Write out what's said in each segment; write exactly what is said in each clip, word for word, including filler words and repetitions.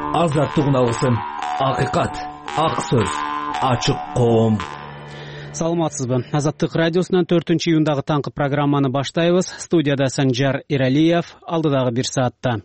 азаттык алгысын, акыйкат, ак сөз, ачык коом. Саламатсызбы? Азаттык радиосунан төртүнчү июндагы таңкы программаны баштайбыз. Студияда Санжар Иралиев, алдыдагы бир саатта.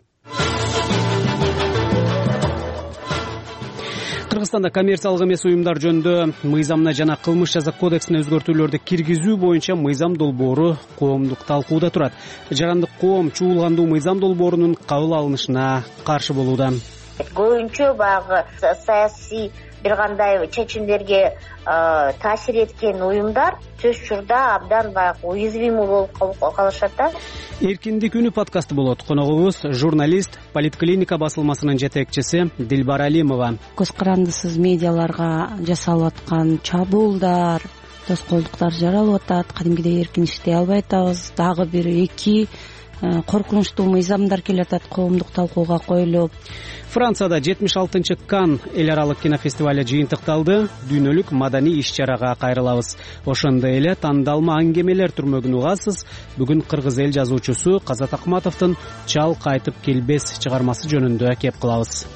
Кыргызстанда коммерциялык эмес уюмдар жөнүндө мыйзамына жана кылмыш жаза кодексине өзгөртүүлөрдү киргизүү боюнча мыйзам долбоору коомдук талкууда турат. Жарандык коом чуулгандуу мыйзам долбоорунун кабыл алынышына каршы болууда. Көбүнчө баягы саясий бир кандай чечимдерге таасир эткен уюмдар сөз учурда абдан баягы уязвимый болуп калышат да. Эркиндик үнү подкасты болот. Коногубуз журналист, Политклиника басылмасынын жетекчиси Дилбар Алимова. Көз карандысыз медиаларга жасалып аткан чабуулдар, тоскоолдуктар жаралып атат. Кадимгидей эркин иштей албай атабыз. Дагы бир эки коркунучтуу мыйзамдар келатат коомдук талкууга коюлуп. Францияда жетимиш алтынчы Кан эл аралык кинофестивале жыйынтыкталды. Дүйнөлүк маданий иш-чарага кайрылабыз. Ошондой эле тандалма аңгемелер түрмөгүн угасыз. Бүгүн кыргыз эл жазуучусу Казат Акматовдун Чал кайтып келбес чыгармасы жөнүндө кеп кылабыз.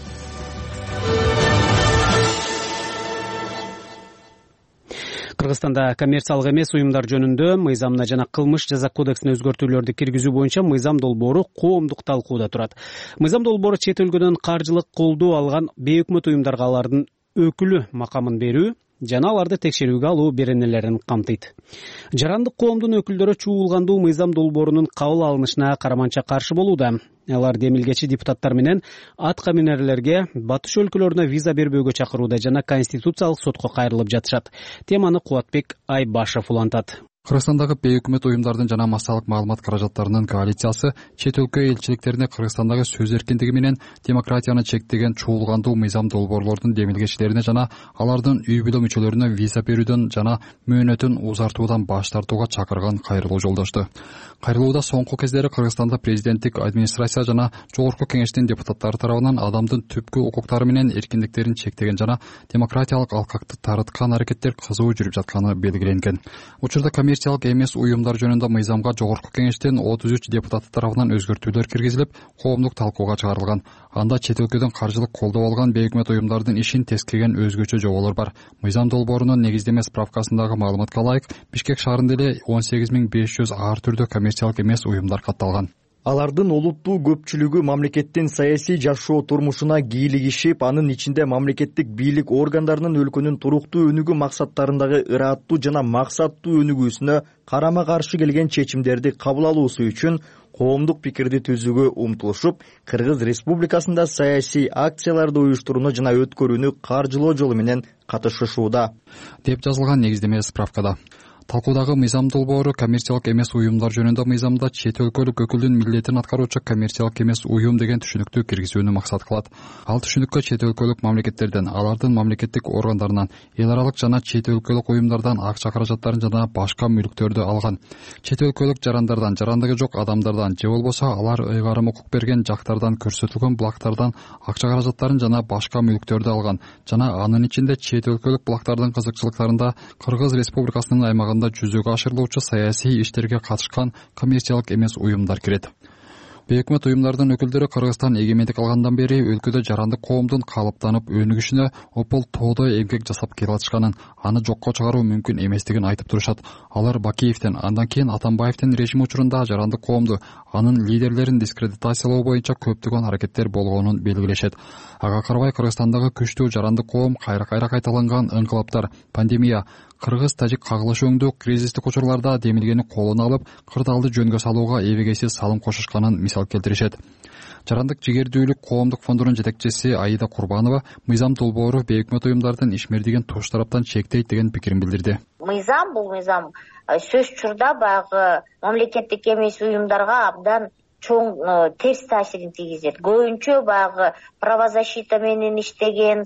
Кыргызстанда коммерциялык эмес уюмдар жөнүндө мыйзамына жана кылмыш жаза кодексине өзгөртүүлөрдү киргизүү боюнча мыйзам долбоору коомдук талкууда турат. Мыйзам долбоору чет өлкөдөн каржылык колдоо алган бейөкмөт уюмдарга алардын өкүлү макамын берүү жана аларды текшерүүгө алуу беренелерин камтыйт. Жарандык коомдун өкүлдөрү чуулгандуу мыйзам долбоорунун кабыл алынышына караманча каршы болууда. Алар демилгечи депутаттар менен атка минерлерге батыш өлкөлөрүнө виза бербөөгө чакырууда жана конституциялык сотко кайрылып жатышат. Теманы Кубатбек Айбашев улантат. Кыргызстандагы бейөкмөт уюмдардын жана массалык маалымат каражаттарынын коалициясы чет өлкө элчиликтерине Кыргызстандагы сөз эркиндиги менен демократияны чектеген чуулгандуу мыйзам долбоорлордун демилгечилерине жана алардын үй бүлө мүчөлөрүнө виза берүүдөн жана мөөнөтүн узартуудан баш тартууга чакырган кайрылуу жолдошту. Кайрылууда соңку кездери Кыргызстанда президенттик администрация жана жогорку кеңештин депутаттары тарабынан адамдын түпкү укуктары менен эркиндиктерин чектеген жана демократиялык алкакты тарыткан аракеттер кызуу жүрүп жатканы белгиленген. Учурда коммерциялык эмес уюмдар жөнүндө мыйзамга жогорку кеңештин отуз үч депутаты тарабынан өзгөртүүлөр киргизилип, коомдук талкууга чыгарылган. Анда чет өлкөдөн каржылык колдоо алган бейөкмөт уюмдардын ишин тескеген өзгөчө жоболор бар. Мыйзам долбоорунун негиздеме справкасындагы маалыматка ылайык, Бишкек шаарында эле он сегиз миң беш жүз ар түрдө коммерциялык эмес уюмдар катталган. Алардын олуттуу көпчүлүгү мамлекеттин саясий жашоо турмушуна кийлигишип, анын ичинде мамлекеттик бийлик органдарынын өлкөнүн туруктуу өнүгүү максаттарындагы ырааттуу жана максаттуу өнүгүүсүнө карама каршы келген чечимдерди кабыл алуусу үчүн коомдук пикирди түзүүгө умтулушуп, Кыргыз Республикасында саясий акцияларды уюштурууну жана өткөрүүнү каржылоо жолу менен катышышууда, деп жазылган негиздеме справкада. Талкуудагы мыйзам долбоору коммерциялык эмес уюмдар жөнүндө мыйзамда чет өлкөлүк өкүлдүн милдетин аткаруучу коммерциялык эмес уюм деген түшүнүктү киргизүүнү максат кылат. Ал түшүнүккө чет өлкөлүк мамлекеттерден, алардын мамлекеттик органдарынан, эл аралык жана чет өлкөлүк уюмдардан акча каражаттарын жана башка мүлктөрдү алган. Чет өлкөлүк жарандардан, жарандыгы жок адамдардан же болбосо алар ыйгарым укук берген жактардан көрсөтүлгөн булактардан акча каражаттарын жана башка мүлктөрдү алган жана анын ичинде чет өлкөлүк булактардын кызыкчылыктарында Кыргыз Республикасынын аймагында жүзөгө ашырылуучу саясий иштерге катышкан коммерциялык эмес уюмдар кирет. Бейөкмөт уюмдардын өкүлдөрү Кыргызстан эгемендик алгандан бери өлкөдө жарандык коомдун калыптанып өнүгүшүнө опол тоодой эмгек жасап келатышканын, аны жокко чыгаруу мүмкүн эместигин айтып турушат. Алар Бакиевден, андан кийин Атамбаевдин режими учурунда жарандык коомду, анын лидерлерин дискредитациялоо боюнча көптөгөн аракеттер болгонун белгилешет. Ага карабай Кыргызстандагы күчтүү жарандык коом кайра-кайра кайталанган ыңкылаптар, пандемия, кыргыз-тажик кагылышуундук кризистик учурларда демилгени колуна алып, кырдаалды жөнгө салууга эбегейсиз салым кошушканын мисал келтиришет. Жарандык жигердүүлүк коомдук фондунун жетекчиси Аида Курбанова мыйзам долбоору бейөкмөт уюмдардын ишмердигин туш тараптан чектейт деген пикирин билдирди. Мыйзам бул мыйзам сөз учурда баягы мамлекеттик эмес уюмдарга абдан чоң терс таасирин тийгизет. Көбүнчө баягы правозащита менен иштеген,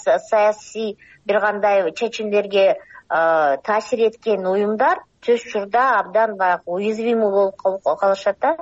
саясий бир кандай чечимдерге таасир эткен уюмдар сөз учурда абдан баягы уязвимый болуп калышат да.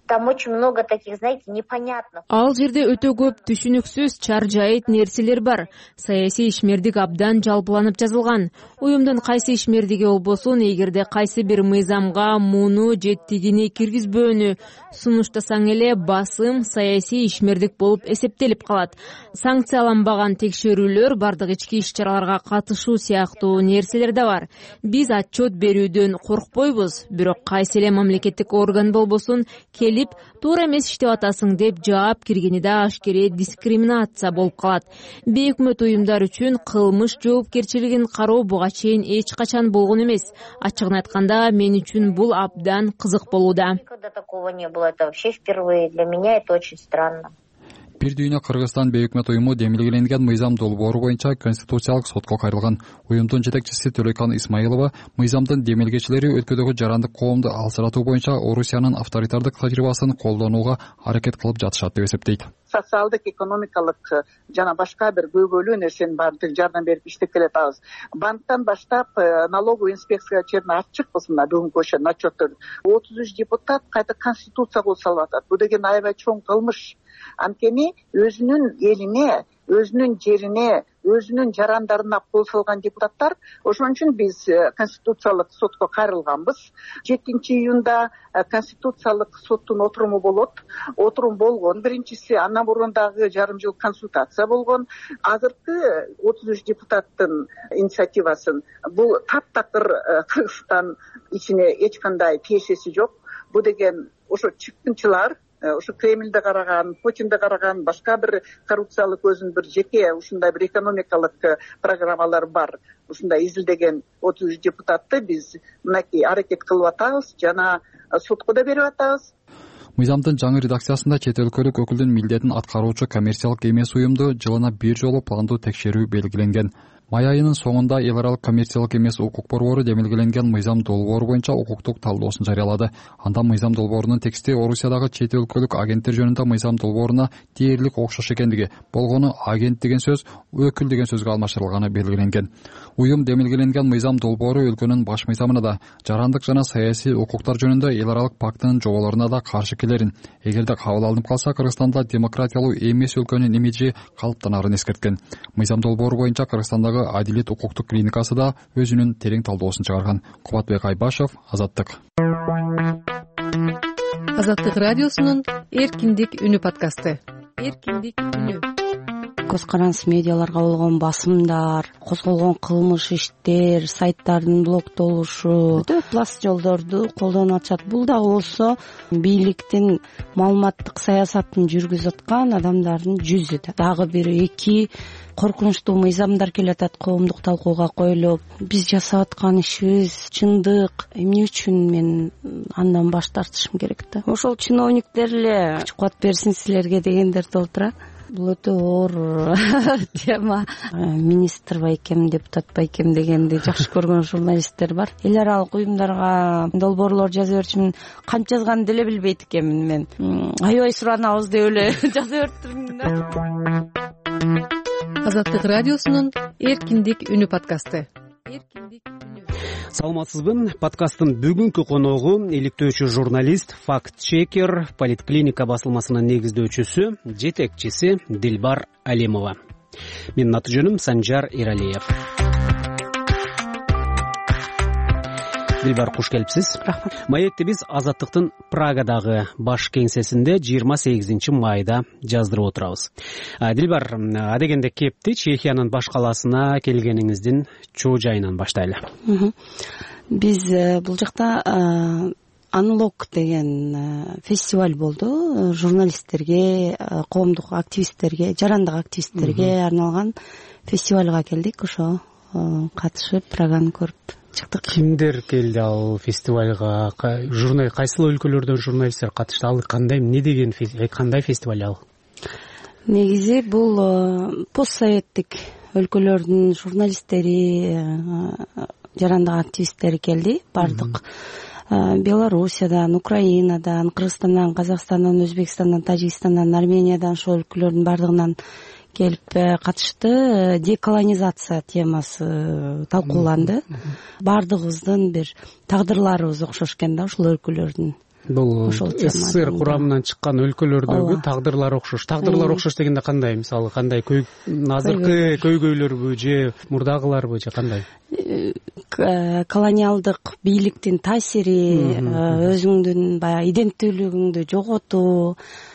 там очень много таких, знаете, непонятных. Ал жерде өтө көп түшүнүксүз, чаржайыт нерселер бар. Саясий ишмердик абдан жалпыланып жазылган. Уюмдун кайсы ишмердиги болбосун, эгерде кайсы бир мыйзамга муну же тигини киргизбөөнү сунуштасаң эле, басым саясий ишмердик болуп эсептелип калат. Санкцияланбаган текшерүүлөр, бардык ички иш-чараларга катышуу сыяктуу нерселер да бар. Биз отчет берүүдөн коркпойбуз, бирок кайсы эле мамлекеттик орган болбосун келип туура эмес иштеп атасың деп жаап киргени да ашкере дискриминация болуп калат. Бейөкмөт уюмдар үчүн кылмыш жоопкерчилигин кароо буга чейин эч качан болгон эмес. Ачыгын айтканда, мен үчүн бул абдан кызык болууда. Никогда такого не было, это вообще впервые. Для меня это очень странно. Бир дүйнө Кыргызстан бейөкмөт уюму демилгеленген мыйзам долбоору боюнча конституциялык сотко кайрылган. Уюмдун жетекчиси Төлөйкан Исмаилова мыйзамдын демилгечилери өлкөдөгү жарандык коомду алсыратуу боюнча Орусиянын авторитардык тажрыйбасын колдонууга аракет кылып жатышат деп эсептейт. Социалдык, экономикалык жана башка бир көйгөйлүү нерсенин баарын жардам берип иштеп келатабыз. Банктан баштап налоговый инспекцияга чейин ачыкпыз мына бүгүнкү ошо отчеттор. отуз үч депутат кайта конституцияга салып атат. Бул деген аябай чоң кылмыш. Анткени өзүнүн элине, өзүнүн жерине, өзүнүн жарандарына кол салган депутаттар, ошон үчүн биз конституциялык сотко кайрылганбыз. жетинчи июнда конституциялык соттун отуруму болот. Отурум болгон биринчиси, андан мурун дагы жарым жыл консультация болгон. Азыркы отуз үч депутаттын инициативасын бул таптакыр Кыргызстан ичине эч кандай тиешеси жок. Бул деген ошо чыккынчылар, ошо Кремльде караган, Путинде караган, башка бир коррупциялык өзүнүн бир жеке ушундай бир экономикалык программалар бар. Ушундай изилдеген отуз үч депутатты биз мынакей аракет кылып атабыз жана сотко да берип атабыз. Мыйзамдын жаңы редакциясында чет өлкөлүк өкүлдүн милдетин аткаруучу коммерциялык эмес уюмду жылына бир жолу пландуу текшерүү белгиленген. Май айынын соңунда эл аралык коммерциялык эмес укук борбору демилгеленген мыйзам долбоору боюнча укуктук талдоосун жарыялады. Анда мыйзам долбоорунун тексти Орусиядагы чет өлкөлүк агенттер жөнүндө мыйзам долбооруна дээрлик окшош экендиги, болгону агент деген сөз өкүл деген сөзгө алмаштырылганы белгиленген. Уюм демилгеленген мыйзам долбоору өлкөнүн баш мыйзамына да, жарандык жана саясий укуктар жөнүндө эл аралык пактынын жоболоруна да каршы келерин, эгерде кабыл алынып калса Кыргызстанда демократиялуу эмес өлкөнүн имиджи калыптанарын эскерткен. Мыйзам долбоору боюнча Кыргызстандагы Адилет укуктук клиникасы да өзүнүн терең талдоосун чыгарган. Кубатбек Айбашев, Азаттык. Азаттык радиосунун эркиндик үнү подкасты. Эркиндик үнү. Көз карандысыз медиаларга болгон басымдар, козголгон кылмыш иштер, сайттардын блоктолушу, өтө пласт жолдорду колдонуп атышат. Бул да болсо бийликтин маалыматтык саясатын жүргүзүп аткан адамдардын жүзү да. Дагы бир эки коркунучтуу мыйзамдар келатат коомдук талкууга коюлуп. Биз жасап аткан ишибиз чындык, эмне үчүн мен андан баш тартышым керек да. Ошол чиновниктер эле күч кубат берсин силерге дегендер болуп турат. Бул өтө оор тема. Министр байкем, депутат байкем дегенди жакшы көргөн журналисттер бар. Эл аралык уюмдарга долбоорлор жаза берчүмүн, канча жазганын деле билбейт экенмин мен. Аябай суранабыз деп эле жаза бериптирмин да. Азаттык радиосунун эркиндик үнү подкасты. Эркиндик үнү. Саламатсызбы? Подкасттын бүгүнкү коногу иликтөөчү журналист, факт-чекер, Политклиника басылмасынын негиздөөчүсү, жетекчиси Дилбар Алимова. Менин аты жөнүм Санжар Иралиев. Дилбар, куш келипсиз. Рахмат. Маекти биз Азаттыктын Прагадагы баш кеңсесинде жыйырма сегизинчи майда жаздырып отурабыз. Дилбар, адегенде кепти Чехиянын баш калаасына келгениңиздин чоо жайынан баштайлы. Биз бул жакта Unlock деген фестиваль болду. Журналисттерге, коомдук активисттерге, жарандык активисттерге арналган фестивалга келдик. Ошо катышып, Праганы көрүп чыктык. Кимдер келди ал фестивалга? Журнал кайсыл өлкөлөрдөн журналисттер катышты? Ал кандай, эмне деген, кандай фестиваль ал? Негизи бул постсоветтик өлкөлөрдүн журналисттери, жарандык активисттери келди. Бардык Белоруссиядан, Украинадан, Кыргызстандан, Казакстандан, Өзбекстандан, Тажикстандан, Армениядан, ошол өлкөлөрдүн бардыгынан келип катышты. Деколонизация темасы талкууланды. Бардыгыбыздын бир тагдырларыбыз окшош экен да ушул өлкөлөрдүн. бул СССР курамынан чыккан өлкөлөрдөгү тагдырлар окшош. Тагдырлар окшош дегенде кандай? Мисалы кандай азыркы көйгөйлөрбү же мурдагыларбы же кандай? Колониалдык бийликтин таасири, өзүңдүн баягы иденттүүлүгүңдү жоготуу,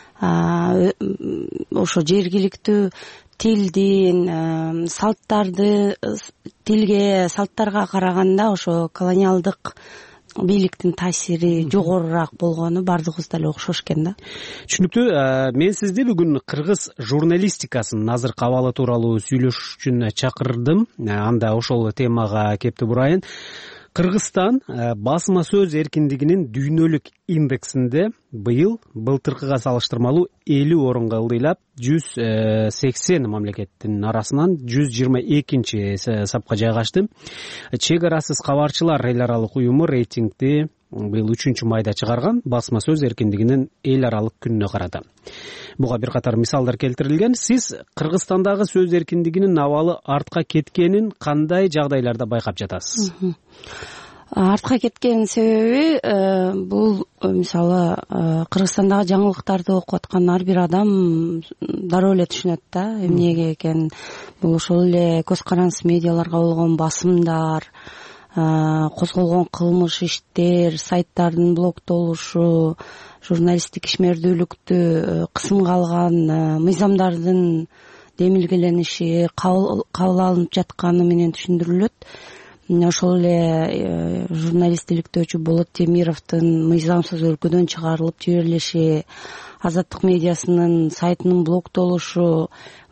ошо жергиликтүү тилдин, салттарды, тилге, салттарга караганда ошо колониалдык бийликтин таасири жогорураак болгону баардыгыбызда эле окшош экен да. Түшүнүктүү. Мен сизди бүгүн кыргыз журналистикасынын азыркы абалы тууралуу сүйлөшүш үчүн чакырдым. Анда ошол темага кепти бурайын. Кыргызстан басма сөз эркиндигинин дүйнөлүк индексинде быйыл былтыркыга салыштырмалуу элүү орунга ылдыйлап, жүз сексен мамлекеттин арасынан жүз жыйырма экинчи сапка жайгашты. Чек арасыз кабарчылар эл аралык уюму рейтингди быйыл үчүнчү майда чыгарган басма сөз эркиндигинин эл аралык күнүнө карады. Буга бир катар мисалдар келтирилген. Сиз Кыргызстандагы сөз эркиндигинин абалы артка кеткенин кандай жагдайларда байкап жатасыз? Артка кеткен себеби бул мисалы Кыргызстандагы жаңылыктарды окуп аткан ар бир адам дароо эле түшүнөт да, эмнеге экен. Бул ошол эле көз карансыз медиаларга болгон басымдар, козголгон кылмыш иштер, сайттардын блоктолушу, журналисттик ишмердүүлүктү кысымга алган мыйзамдардын демилгелениши, кабыл алынып жатканы менен түшүндүрүлөт. Ошол эле журналист иликтөөчү Болот Темировдун мыйзамсыз өлкөдөн чыгарылып жиберилиши, Азаттык медиасынын сайтынын блоктолушу,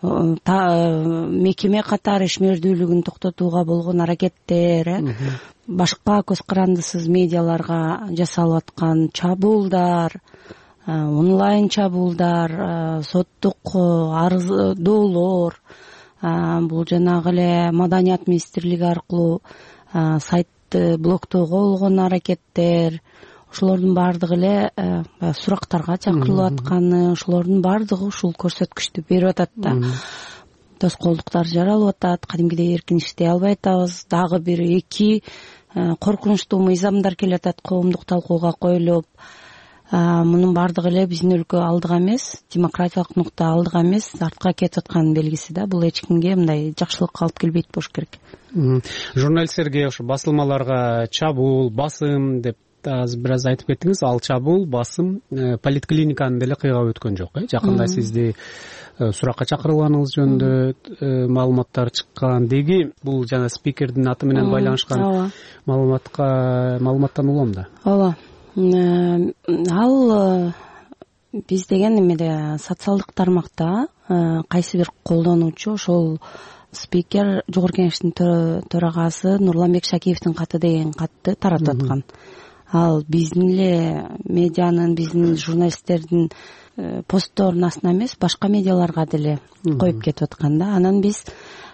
мекеме катары ишмердүүлүгүн токтотууга болгон аракеттер, башка көз карандысыз медиаларга жасалып аткан чабуулдар, онлайн чабуулдар, соттук арыздоолор, бул жанагы эле Маданият министрлиги аркылуу сайтты блоктоого болгон аракеттер, ошолордун баардыгы эле сурактарга чакырылып атканы, ошолордун баардыгы ушул көрсөткүчтү берип атат да. Тоскоолдуктар жаралып атат, кадимгидей эркин иштей албай атабыз. Дагы бир эки коркунучтуу мыйзамдар келип атат коомдук талкууга коюлуп. Мунун баардыгы эле биздин өлкө алдыга эмес, демократиялык нукта алдыга эмес, артка кетип атканын белгиси да. Бул эч кимге мындай жакшылыкка алып келбейт болуш керек. Журналисттерге ошо басылмаларга чабуул, басым деп азыр бир аз айтып кеттиңиз. Ал чабуул, басым поликлиниканы деле кыйгап өткөн жок, э? Жакында сизди суракка чакырылганыңыз жөнүндө маалыматтар чыккан. Деги бул жана спикердин аты менен байланышкан маалыматка маалыматтан улам да. Ооба. Ал биз деген эмеде социалдык тармакта кайсы бир колдонуучу ошол спикер Жогорку Кеңештин төрагасы Нурланбек Шакиевдин каты деген катты таратып аткан. Ал биздин эле медианын, биздин журналисттердин постторунун астына эмес, башка медиаларга деле коюп кетип аткан да. Анан биз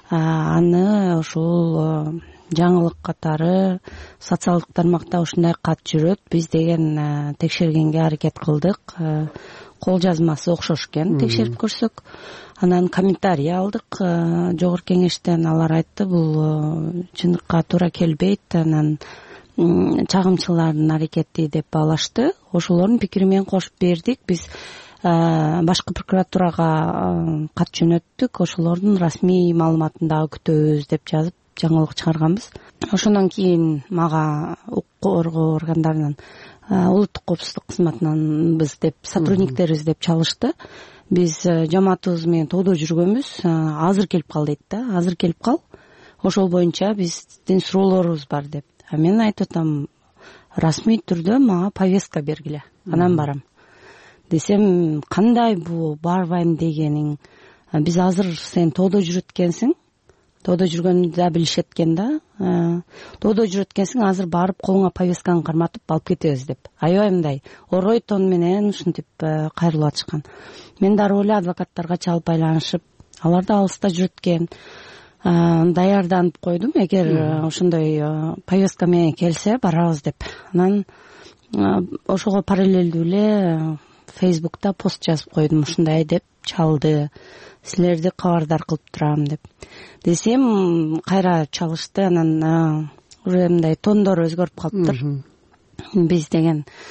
аны ошол жаңылык катары социалдык тармакта ушундай кат жүрөт, биз деген текшергенге аракет кылдык. Кол жазмасы окшош экен, текшерип көрсөк. Анан комментарий алдык Жогорку Кеңештен. Алар айтты, бул чындыкка туура келбейт, анан чагымчылардын аракети деп баалашты. Ошолордун пикири менен кошуп бердик. Биз башкы прокуратурага кат жөнөттүк. Ошолордун расмий маалыматын дагы күтөбүз деп жазып жаңылык чыгарганбыз. Ошондон кийин мага укук коргоо органдарынан, улуттук коопсуздук кызматынан биз деп сотрудниктерибиз деп чалышты. Биз жамаатыбыз менен тоодо жүргөнбүз. Азыр келип кал дейт да. Азыр келип кал. Ошол боюнча биздин суроолорубуз бар деп. А мен айтып атам, расмий түрдө мага повестка бергиле. Анан барам. Десем, кандай бул барбайм дегениң? Биз азыр сен тоодо жүрөт экенсиң. Тоодо жүргөнүмдү да билишет экен да. Тоодо жүрөт экенсиң, азыр барып колуңа повестканы карматып алып кетебиз деп. Аябай мындай орой тон менен ушинтип кайрылып атышкан. Мен дароо эле адвокаттарга чалып байланышып, алар да алыста жүрөт экен. Даярданып койдум, эгер ошондой повестка менен келсе барабыз деп. Анан ошого параллелдүү эле Фейсбукта пост жазып койдум, ушундай деп чалды, силерди кабардар кылып турам деп. Десем, кайра чалышты. Анан уже мындай тондор өзгөрүп калыптыр. Биз деген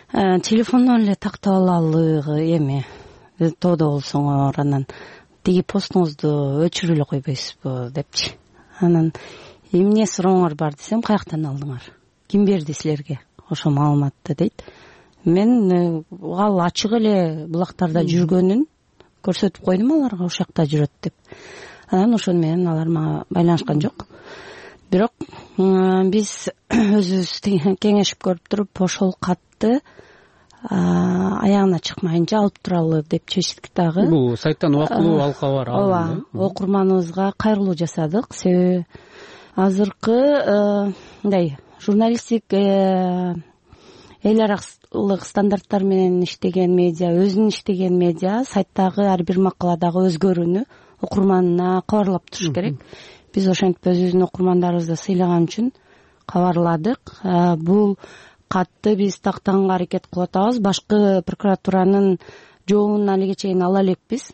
телефондон эле тактап алалы эми тоодо болсоңор, анан тиги постуңузду өчүрүп эле койбойсузбу депчи. Анан эмне сурооңор бар десем, каяктан алдыңар, ким берди силерге ошол маалыматты дейт. Мен ал ачык эле булактарда жүргөнүн көрсөтүп койдум аларга, ошол жакта жүрөт деп. Анан ошону менен алар мага байланышкан жок. Бирок биз өзүбүз кеңешип көрүп туруп ошол катты аягына чыкмайынча алып туралы деп чечтик дагы. Бул сайттан убактылуу ал кабар алынды. Ооба, окурманыбызга кайрылуу жасадык. Себеби азыркы мындай журналистик эл аралык стандарттар менен иштеген медиа, өзүнүн иштеген медиа сайттагы ар бир макаладагы өзгөрүүнү окурманына кабарлап туруш керек. Биз ошентип өзүбүздүн окурмандарыбызды сыйлаган үчүн кабарладык. Бул катты биз тактаганга аракет кылып атабыз. Башкы прокуратуранын жообун алиге чейин ала элекпиз.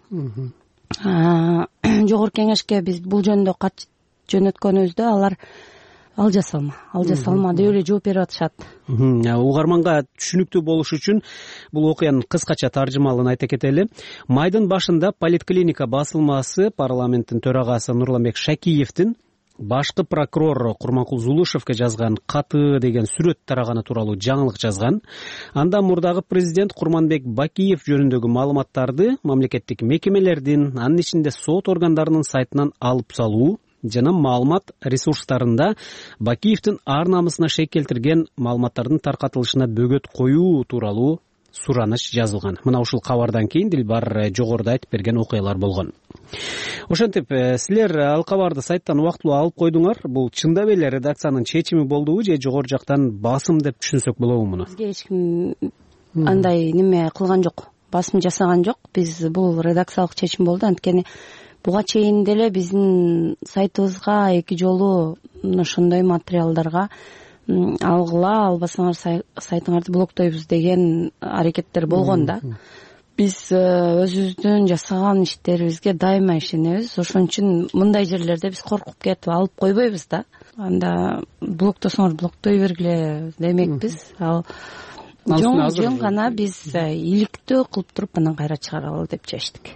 Жогорку кеңешке биз бул жөнүндө кат жөнөткөнүбүздө алар ал жасалма, ал жасалма деп эле жооп берип атышат. Угарманга түшүнүктүү болуш үчүн бул окуянын кыскача таржымалын айта кетели. Майдын башында Политклиника басылмасы парламенттин төрагасы Нурламбек Шакиевдин башкы прокурор Курманкул Зулушевке жазган каты деген сүрөт тараганы тууралуу жаңылык жазган. Анда мурдагы президент Курманбек Бакиев жөнүндөгү маалыматтарды мамлекеттик мекемелердин, анын ичинде сот органдарынын сайтынан алып салуу жана маалымат ресурстарында Бакиевдин ар намысына шек келтирген маалыматтардын таркатылышына бөгөт коюу тууралуу сураныч жазылган. Мына ушул кабардан кийин Дилбар жогоруда айтып берген окуялар болгон. Ошентип, силер ал кабарды сайттан убактылуу алып койдуңар. Бул чындап эле редакциянын чечими болдубу же жогору жактан басым деп түшүнсөк болобу муну? Бизге эч ким андай неме кылган жок, басым жасаган жок. Биз бул редакциялык чечим болду. Анткени буга чейин деле биздин сайтыбызга эки жолу ошондой материалдарга алгыла, албасаңар сайтыңарды блоктойбуз деген аракеттер болгон да. Биз өзүбүздүн жасаган иштерибизге дайыма ишенебиз. Ошон үчүн мындай жерлерде биз коркуп кетип алып койбойбуз да. Анда блоктосоңор блоктой бергиле демекпиз. Ал жөн гана биз иликтөө кылып туруп анан кайра чыгаралы деп чечтик.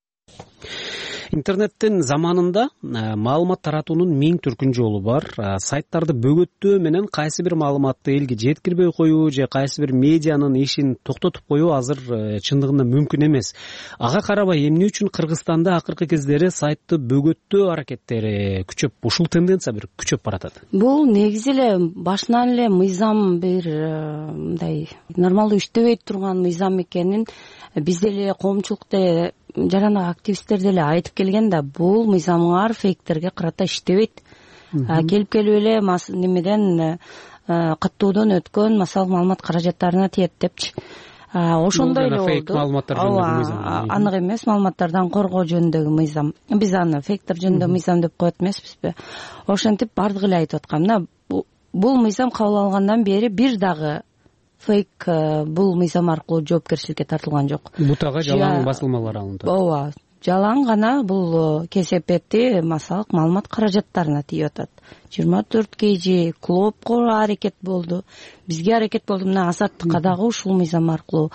Интернеттин заманында маалымат таратуунун миң түркүн жолу бар. Сайттарды бөгөттөө менен кайсы бир маалыматты элге жеткирбей коюу же кайсы бир медианын ишин токтотуп коюу азыр чындыгында мүмкүн эмес. Ага карабай эмне үчүн Кыргызстанда акыркы кездери сайтты бөгөттөө аракеттери күчөп, ушул тенденция бир күчөп баратат? Бул негизи эле башынан эле мыйзам бир мындай нормалдуу иштебей турган мыйзам экенин биз деле коомчулукта жарандык активисттер деле айтып келген да, бул мыйзамыңар фейктерге карата иштебейт. Келип келип эле немеден каттоодон өткөн массалык маалымат каражаттарына тиет депчи. Ошондой эле болду. Ооба, анык эмес маалыматтардан коргоо жөнүндөгү мыйзам. Биз аны фейктер жөнүндө мыйзам деп коет эмеспизби? Ошентип бардыгы эле айтып аткам да. Бул мыйзам кабыл алгандан бери бир дагы фейк бул мыйзам аркылуу жоопкерчиликке тартылган жок. Бутага жалаң басылмалар алынды. Ооба, жалаң гана бул кесепети массалык маалымат каражаттарына тиеп атат. жыйырма төрт кж клопко аракет болду. Бизге аракет болду. Мына Азаттыкка дагы ушул мыйзам аркылуу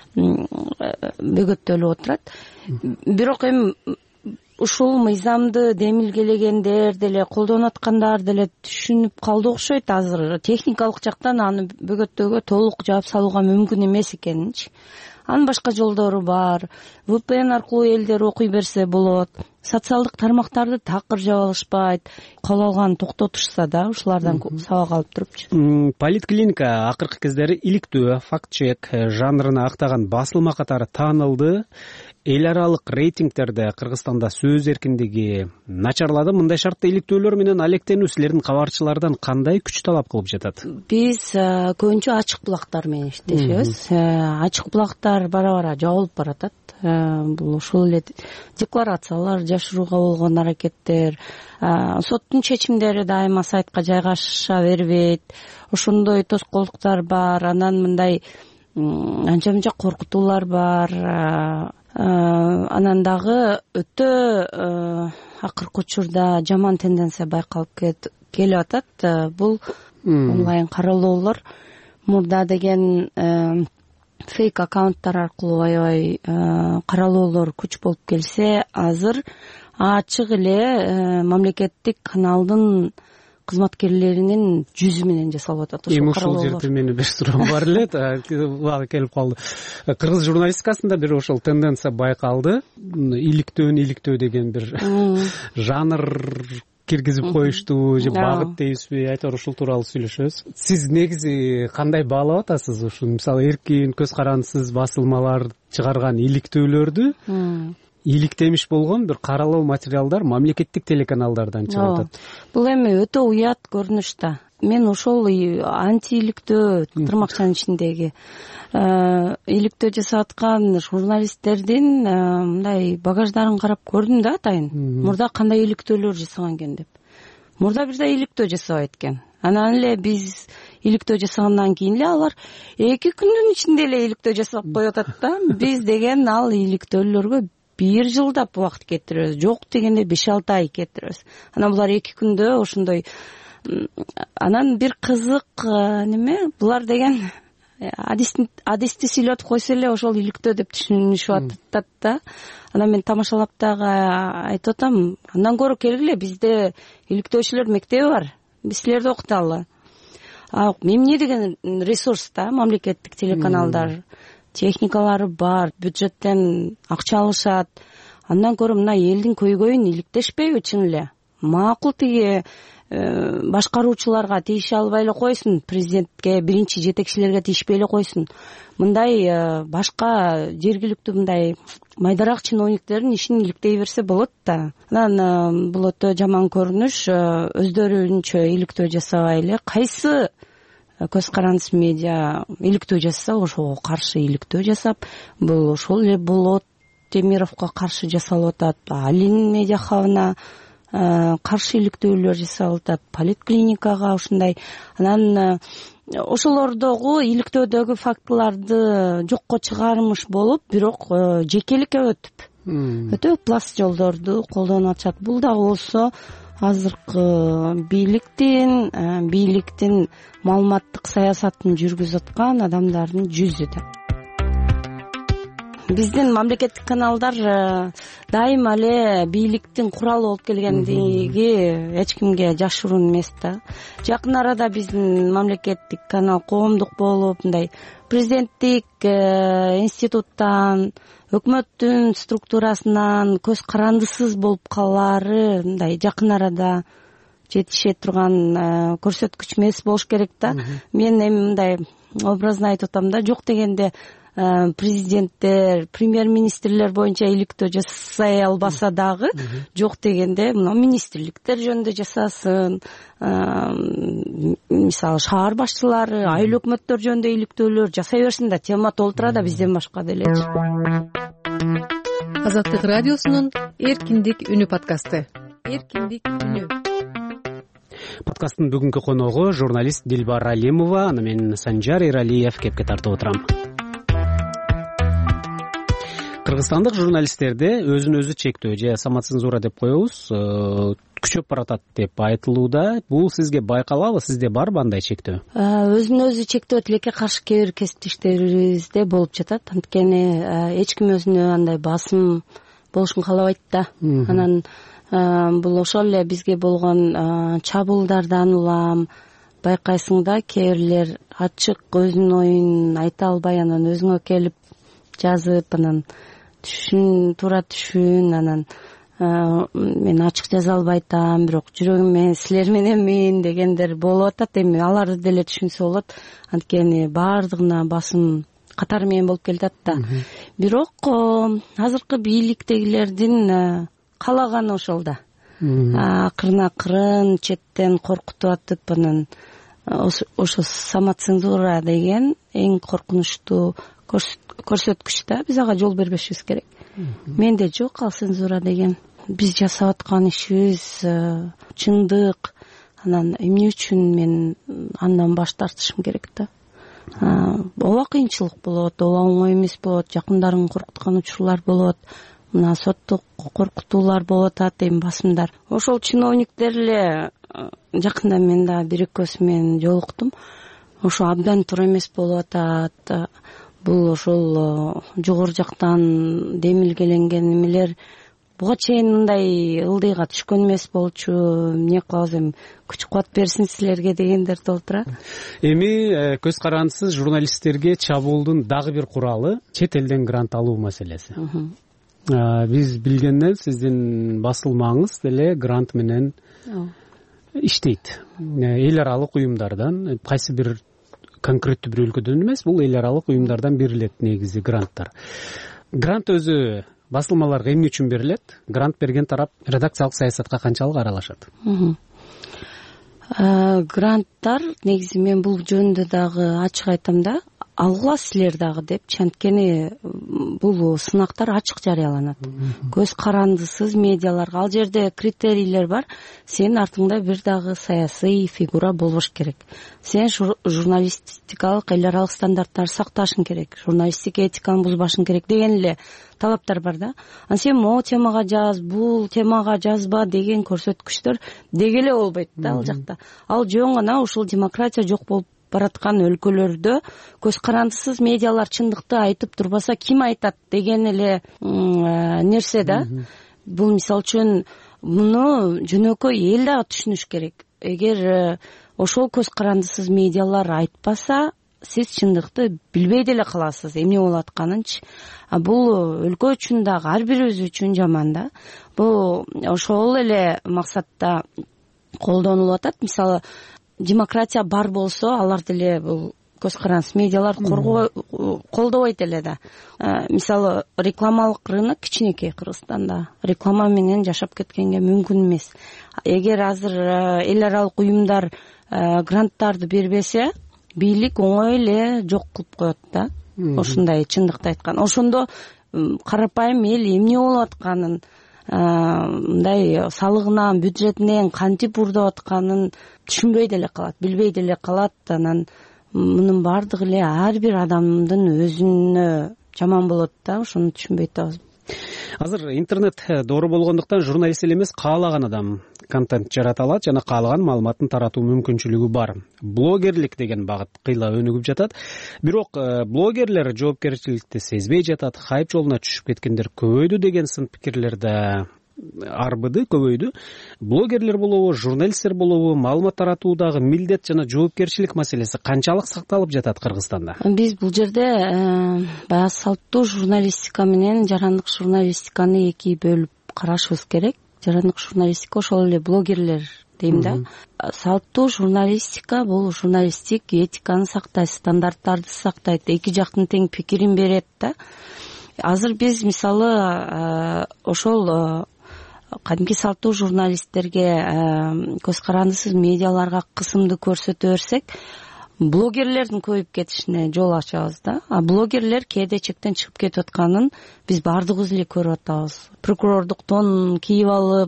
бөгөттөлүп отурат. Бирок эми ушул мыйзамды демилгелегендер деле, колдонуп аткандар деле түшүнүп калды окшойт. Азыр техникалык жактан аны бөгөттөөгө толук жаап салууга мүмкүн эмес экенинчи. Анын башка жолдору бар. ви пи эн аркылуу элдер окуй берсе болот. Социалдык тармактарды такыр жаап алышпайт. Каалалган токтотушса да, ушулардан сабак алып турупчу. Политклиника акыркы кездери иликтөө, факт-чек жанрына актаган басылма катары таанылды. Эл аралык рейтингтерде Кыргызстанда сөз эркиндиги начарлады. Мындай шартта иликтөөлөр менен алектенүү силердин кабарчылардан кандай күч талап кылып жатат? Биз көбүнчө ачык булактар менен иштешебиз. Ачык булактар бара-бара жабылып баратат. Бул ушул эле декларациялар жашырууга болгон аракеттер, соттун чечимдери дайыма сайтка жайгаша бербейт. Ошондой тоскоолдуктар бар. Анан мындай анча-мынча коркутуулар бар. Анан дагы өтө акыркы учурда жаман тенденция байкалып келип атат. Бул онлайн каралоолор. мурда деген фейк аккаунттар аркылуу аябай каралоолор күч болуп келсе, азыр ачык эле мамлекеттик каналдын кызматкерлеринин жүзү менен жасалып атат ошол каралоолор. Эми ушул жерде менин бир суроом бар эле, убагы келип калды. Кыргыз журналистикасында бир ошол тенденция байкалды. Иликтөөнү иликтөө деген бир жанр киргизип коюшту же багыт дейбизби, айтор ушул тууралуу сүйлөшөбүз. Сиз негизи кандай баалап атасыз ушу, мисалы эркин көз карандысыз басылмалар чыгарган иликтөөлөрдү? Иликтемиш болгон бир каралоо материалдар мамлекеттик телеканалдардан чыгып атат. Бул эми өтө уят көрүнүш да. Мен ошол антииликтөө тырмакчанын ичиндеги иликтөө жасап аткан журналисттердин мындай багаждарын карап көрдүм да атайын. Мурда кандай иликтөөлөр жасаган экен деп. Мурда бир да иликтөө жасабайт экен. Анан эле биз иликтөө жасагандан кийин эле алар эки күндүн ичинде эле иликтөө жасап коюп атат да. Биз деген ал иликтөөлөргө бир жылдап убакыт кетиребиз, жок дегенде беш алты ай кетиребиз. Анан булар эки күндө ошондой. Анан бир кызык неме, булар деген адисти сүйлөтүп койсо эле ошол иликтөө деп түшүнүшүп атат да. Анан мен тамашалап дагы айтып атам, андан көрө келгиле, бизде иликтөөчүлөр мектеби бар, биз силерди окуталы. Эмне деген ресурс да, мамлекеттик телеканалдар, техникалары бар, бюджеттен акча алышат. Андан көрө мына элдин көйгөйүн иликтешпейби чын эле? Макул тиги башкаруучуларга тийише албай эле койсун, президентке, биринчи жетекчилерге тийишпей эле койсун. Мындай башка жергиликтүү мындай майдараак чиновниктердин ишин иликтей берсе болот да. Анан бул өтө жаман көрүнүш, өздөрүнчө иликтөө жасабай эле кайсы көз карандыс медиа иликтөө жасаса, ошого каршы иликтөө жасап, бул ошол эле болот Темировго каршы жасалып атат, Алин медиа хабына каршы иликтөөлөр жасалып атат, поликлиникага ушундай. Анан ошолордогу иликтөөдөгү фактыларды жокко чыгармыш болуп, бирок жекеликке өтүп, өтө пласт жолдорду колдонуп атышат. Бул дагы болсо азыркы бийликтин бийликтин маалыматтык саясатын жүргүзүп аткан адамдардын жүзү да. Биздин мамлекеттик каналдар дайыма эле бийликтин куралы болуп келгендиги эч кимге жашыруун эмес да. Жакын арада биздин мамлекеттик канал коомдук болуп, мындай президенттик институттан, өкмөттүн структурасынан көз карандысыз болуп калаары мындай жакын арада жетише турган көрсөткүч эмес болуш керек да. Мен эми мындай образно айтып атам да, жок дегенде президенттер, премьер-министрлер боюнча иликтөө жасай албаса дагы, жок дегенде мына министрликтер жөнүндө жасасын, мисалы шаар башчылары, айыл өкмөттөр жөнүндө иликтөөлөр жасай берсин да, тема толтура да бизден башка деле. Азаттык радиосунун Эркиндик үнү подкасты. Эркиндик үнү. Подкасттын бүгүнкү коногу журналист Дилбар Алимова, аны мен Санжар Эралиев кепке тартып отурам. Кыргызстандык журналисттерде өзүн өзү чектөө же самоцензура деп коебуз, күчөп баратат деп айтылууда. Бул сизге байкалабы, сизде барбы андай чектөө? Өзүн өзү чектөө тилекке каршы кээ бир кесиптештерибизде болуп жатат. Анткени эч ким өзүнө андай басым болушун каалабайт да. Анан бул ошол эле бизге болгон чабуулдардан улам байкайсың да, кээ бирлер ачык өзүнүн оюн айта албай, анан өзүңө келип жазып, анан түшүн, туура түшүн, анан мен ачык жаза албай атам, бирок жүрөгүм силер мененмин дегендер болуп атат. Эми аларды деле түшүнсө болот, анткени баардыгына басым катары менен болуп келатат да. Бирок азыркы бийликтегилердин каалаганы ошол да. Акырын акырын четтен коркутуп атып, анан ошо самоцензура деген эң коркунучтуу көрсөткүч да, биз ага жол бербешибиз керек. Менде жок ал цензура деген. Биз жасап аткан ишибиз чындык. Анан эмне үчүн мен андан баш тартышым керек да. Ооба кыйынчылык болот, ооба оңой эмес болот, жакындарың коркуткан учурлар болот, мына соттук коркутуулар болуп атат, эми басымдар. Ошол чиновниктер эле жакында мен да бир экөөсү менен жолуктум. ошо абдан туура эмес болуп атат. Бул ошол жогору жактан демилгеленген эмелер буга чейин мындай ылдыйга түшкөн эмес болчу. Эмне кылабыз эми, күч кубат берсин силерге дегендер толтура. Эми көз карандысыз журналисттерге чабуулдун дагы бир куралы чет элден грант алуу маселеси. Биз билгенден сиздин басылмаңыз деле грант менен иштейт. Эл аралык уюмдардан, кайсы бир конкреттүү бир өлкөдөн эмес, бул эл аралык уюмдардан берилет негизи гранттар. Грант өзү басылмаларга эмне үчүн берилет? Грант берген тарап редакциялык саясатка канчалык аралашат? Гранттар негизи мен бул жөнүндө дагы ачык айтам да, алгыла силер дагы депчи, анткени бул сынактар ачык жарыяланат. Көз карандысыз медиаларга ал жерде критерийлер бар. Сенин артыңда бир дагы саясий фигура болбош керек. Сен журналистикалык эл аралык стандарттарды сакташың керек, журналистик этиканы бузбашың керек деген эле талаптар бар да. Анан сен могу темага жаз, бул темага жазба деген көрсөткүчтөр деги эле болбойт да ал жакта. Ал жөн гана ушул демократия жок болуп бараткан өлкөлөрдө көз карандысыз медиалар чындыкты айтып турбаса ким айтат деген эле нерсе да. Бул мисалы үчүн муну жөнөкөй эл дагы түшүнүш керек. Эгер ошол көз карандысыз медиалар айтпаса, сиз чындыкты билбей деле каласыз эмне болуп атканынчы. Бул өлкө үчүн дагы ар бирибиз үчүн жаман да. Бул ошол эле максатта колдонулуп атат. Мисалы, демократия бар болсо, алар деле бул көз карандысыз медиалар колдобойт эле да. Мисалы, рекламалык рынок кичинекей Кыргызстанда. Реклама менен жашап кеткенге мүмкүн эмес. Эгер азыр эл аралык уюмдар гранттарды бербесе, бийлик оңой эле жок кылып коет да. Ошондой чындыкты айткан. Ошондо карапайым эл эмне болуп атканын, мындай салыгынан, бюджетинен кантип урдап атканын түшүнбөй деле калат, билбей деле калат. Анан мунун баардыгы эле ар бир адамдын өзүнө жаман болот да, ошону түшүнбөй атабыз. Азыр интернет доору болгондуктан журналист эле эмес, каалаган адам контент жарата алат жана каалаган маалыматын таратуу мүмкүнчүлүгү бар. Блогерлик деген багыт кыйла өнүгүп жатат. Бирок блогерлер жоопкерчиликти сезбей жатат, хайп жолуна түшүп кеткендер көбөйдү деген сын пикирлер да арбыды, көбөйдү. Блогерлер болобу, журналисттер болобу, маалымат таратуудагы милдет жана жоопкерчилик маселеси канчалык сакталып жатат Кыргызстанда? Биз бул жерде баягы салттуу журналистика менен жарандык журналистиканы эки бөлүп карашыбыз керек. Жарандык журналистика ошол эле блогерлер дейм да. Салттуу журналистика бул журналистик этиканы сактайт, стандарттарды сактайт, эки жактын тең пикирин берет да. Азыр биз мисалы ошол кадимки салттуу журналисттерге, көз карандысыз медиаларга кысымды көрсөтө берсек, блогерлердин көбөйүп кетишине жол ачабыз да. А блогерлер кээде чектен чыгып кетип атканын биз баардыгыбыз эле көрүп атабыз. Прокурордук тон кийип алып,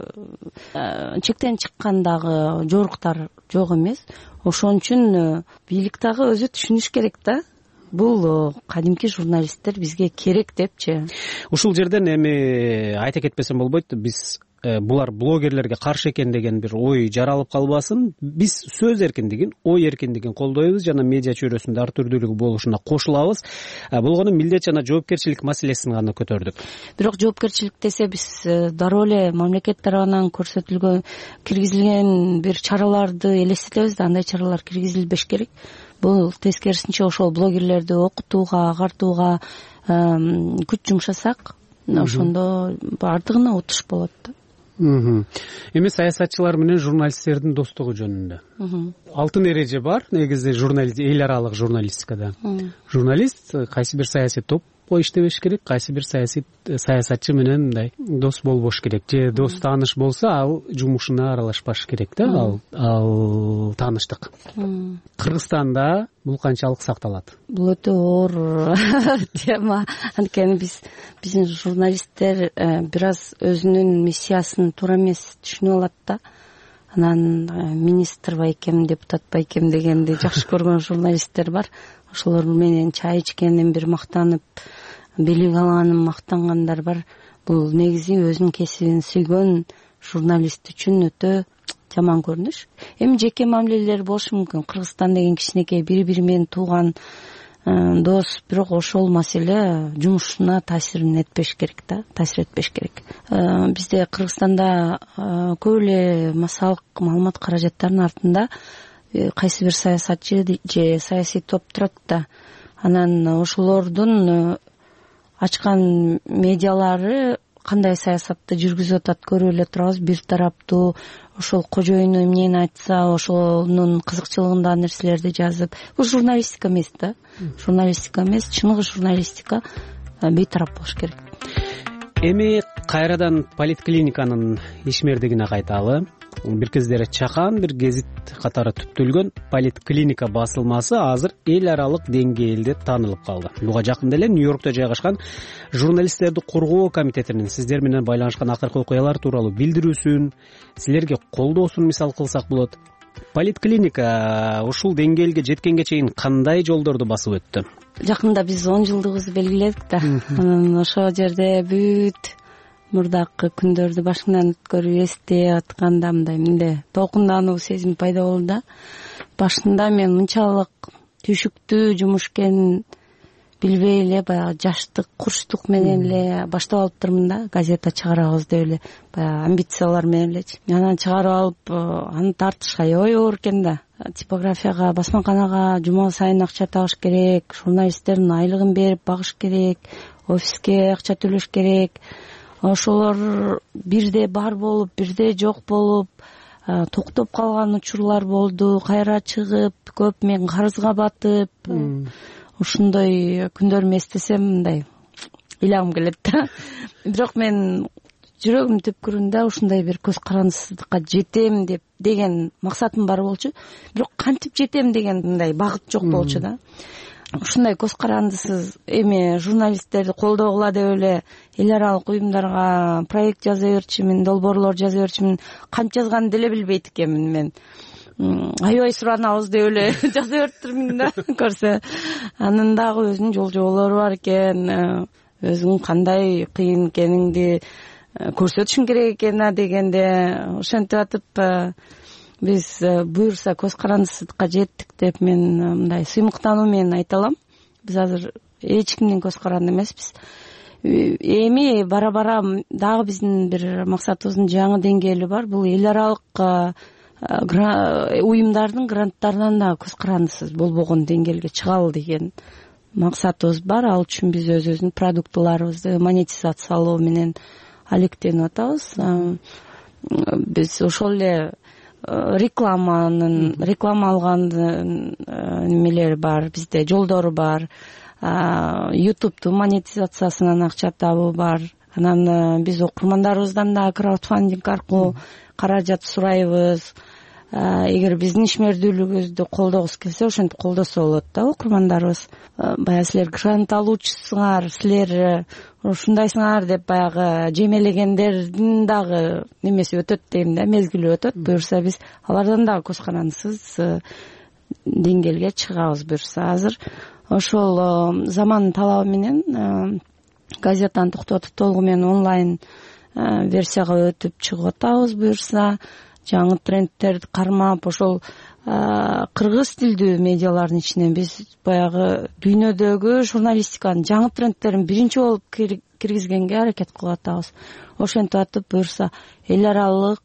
чектен чыккан дагы жоруктар жок эмес. Ошон үчүн бийлик дагы өзү түшүнүш керек да. Бул кадимки журналисттер бизге керек депчи. Ушул жерден эми айта кетпесем болбойт, биз булар блогерлерге каршы экен деген бир ой жаралып калбасын. Биз сөз эркиндигин, ой эркиндигин колдойбуз жана медиа чөйрөсүндө ар түрдүүлүк болушуна кошулабыз. Болгону милдет жана жоопкерчилик маселесин гана көтөрдүк. Бирок жоопкерчилик десе биз дароо эле мамлекет тарабынан көрсөтүлгөн, киргизилген бир чараларды элестетебиз да, андай чаралар киргизилбеш керек. Бул тескерисинче ошол блогерлерди окутууга, агартууга күч жумшасак, ошондо баардыгына утуш болот да. Эми саясатчылар менен журналисттердин достугу жөнүндө алтын эреже бар негизи журналист, эл аралык журналистикада. Журналист кайсы бир саясий топко иштебеш керек, кайсы бир саясий саясатчы менен мындай дос болбош керек. Же дос тааныш болсо, ал жумушуна аралашпаш керек да, ал ал тааныштык. Кыргызстанда бул канчалык сакталат? Бул өтө оор тема. Анткени биз биздин журналисттер бир аз өзүнүн миссиясын туура эмес түшүнүп алат да. Анан министр байкем, депутат байкем дегенди жакшы көргөн журналисттер бар. Ошолор менен чай ичкенден бир мактанып, бийлик алганын мактангандар бар. Бул негизи өзүнүн кесибин сүйгөн журналист үчүн өтө жаман көрүнүш. Эми жеке мамилелер болушу мүмкүн. Кыргызстан деген кичинекей бири бири менен тууган дос, бирок ошол маселе жумушуна таасирин этпеш керек да, таасир этпеш керек. Бизде Кыргызстанда көп эле массалык маалымат каражаттарынын артында кайсы бир саясатчы же саясий топ турат да. Анан ошолордун ачкан медиалары кандай саясатты жүргүзүп атат көрүп эле турабыз. Бир тараптуу ошол кожоюну эмнени айтса ошонун кызыкчылыгындагы нерселерди жазып. Бул журналистика эмес да. Журналистика эмес, чыныгы журналистика бейтарап болуш керек. Эми кайрадан политклиниканын ишмердигине кайталы. Бир кездери чакан бир гезит катары түптөлгөн политклиника басылмасы азыр эл аралык деңгээлде таанылып калды. Буга жакында эле Нью-Йоркто жайгашкан журналисттерди коргоо комитетинин сиздер менен байланышкан акыркы окуялар тууралуу билдирүүсүн, силерге колдоосун мисал кылсак болот. Политклиника ушул деңгээлге жеткенге чейин кандай жолдорду басып өттү? Жакында биз он жылдыгыбызды белгиледик да. Анан ошол жерде бүт мурдакы күндөрдү башыңдан өткөрүп эстеп атканда мындай мындай толкундануу сезим пайда болду да. Башында мен мынчалык түйшүктүү жумуш экенин билбей эле баягы жаштык, курчтук менен эле баштап алыптырмын да. Газета чыгарабыз деп эле баягы амбициялар менен элечи. Анан чыгарып алып аны тартышка аябай оор экен да. Типографияга, басмаканага жума сайын акча табыш керек, журналисттердин айлыгын берип багыш керек, офиске акча төлөш керек. Ошолор бирде бар болуп, бирде жок болуп, токтоп калган учурлар болду. Кайра чыгып, көп мен карызга батып, ушундай күндөрүмдү эстесем мындай ыйлагым келет да. Бирок мен жүрөгүмдүн түпкүрүндө ушундай бир көз карандысыздыкка жетем деп деген максатым бар болчу. Бирок кантип жетем деген мындай багыт жок болчу да. Ушундай көз карандысыз эми журналисттерди колдогула деп эле эл аралык уюмдарга проект жаза берчүмүн, долбоорлор жаза берчүмүн. Канча жазганды деле билбейт экенмин мен. Аябай суранабыз деп эле жаза бериптирмин да. Көрсө анын дагы өзүнүн жол жоболору бар экен, өзүң кандай кыйын экениңди көрсөтүшүң керек экен дегенде ошентип атып биз буюрса көз карандысыздыкка жеттик деп мен мындай сыймыктануу менен айта алам. Биз азыр эч кимдин көз каранды эмеспиз. Эми бара-бара дагы биздин бир максатыбыздын жаңы деңгээли бар. Бул эл аралык уюмдардын гранттарынан да көз карандысыз болбогон деңгээлге чыгалы деген максатыбыз бар. Ал үчүн биз өзүбүздүн продуктыларыбызды монетизациялоо менен алектенип атабыз. Биз ошол эле рекламанын реклама алгандын немелери бар, бизде жолдору бар. ютубтун монетизациясынан акча табуу бар. Анан биз окурмандарыбыздан да краудфандинг аркылуу каражат сурайбыз. Эгер биздин ишмердүүлүгүбүздү колдогуңуз келсе, ошентип колдосо болот да окурмандарыбыз. Баягы силер грант алуучусуңар, силер ушундайсыңар деп баягы жемелегендердин дагы немеси өтөт дейм да, мезгили өтөт. Буюрса биз алардан дагы көз карандысыз деңгээлге чыгабыз буюрса. Азыр ошол замандын талабы менен газетаны токтотуп толугу менен онлайн версияга өтүп чыгып атабыз буюрса. Жаңы трендтерди кармап, ошол кыргыз тилдүү медиалардын ичинен биз баягы дүйнөдөгү журналистиканын жаңы трендтерин биринчи болуп киргизгенге аракет кылып атабыз. Ошентип атып буюрса эл аралык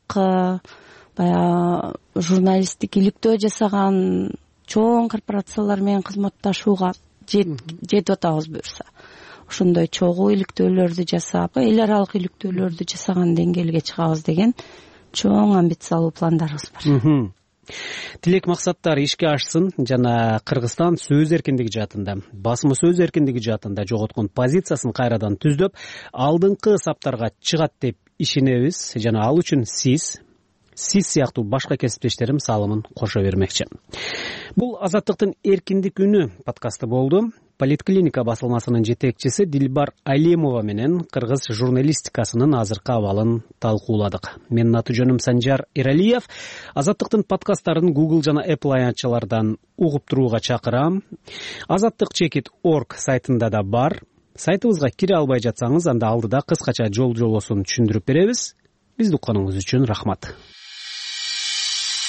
баягы журналисттик иликтөө жасаган чоң корпорациялар менен кызматташууга жетип атабыз буюрса. Ошондой чогуу иликтөөлөрдү жасап, эл аралык иликтөөлөрдү жасаган деңгээлге чыгабыз деген чоң амбициялуу пландарыбыз бар. Тилек максаттар ишке ашсын жана Кыргызстан сөз эркиндиги жаатында, басма сөз эркиндиги жаатында жоготкон позициясын кайрадан түздөп, алдыңкы саптарга чыгат деп ишенебиз жана ал үчүн сиз сиз сыяктуу башка кесиптештерим салымын кошо бермекчи. Бул Азаттыктын эркиндик үнү подкасты болду. Политклиника басылмасынын жетекчиси Дилбар Алимова менен кыргыз журналистикасынын азыркы абалын талкууладык. Менин аты жөнүм Санжар Эралиев. Азаттыктын подкасттарын Google жана Apple аянтчалардан угуп турууга чакырам. азаттык чекит точка орг сайтында да бар. Сайтыбызга кире албай жатсаңыз, анда алдыда кыскача жол жобосун түшүндүрүп беребиз. Бизди укканыңыз үчүн рахмат.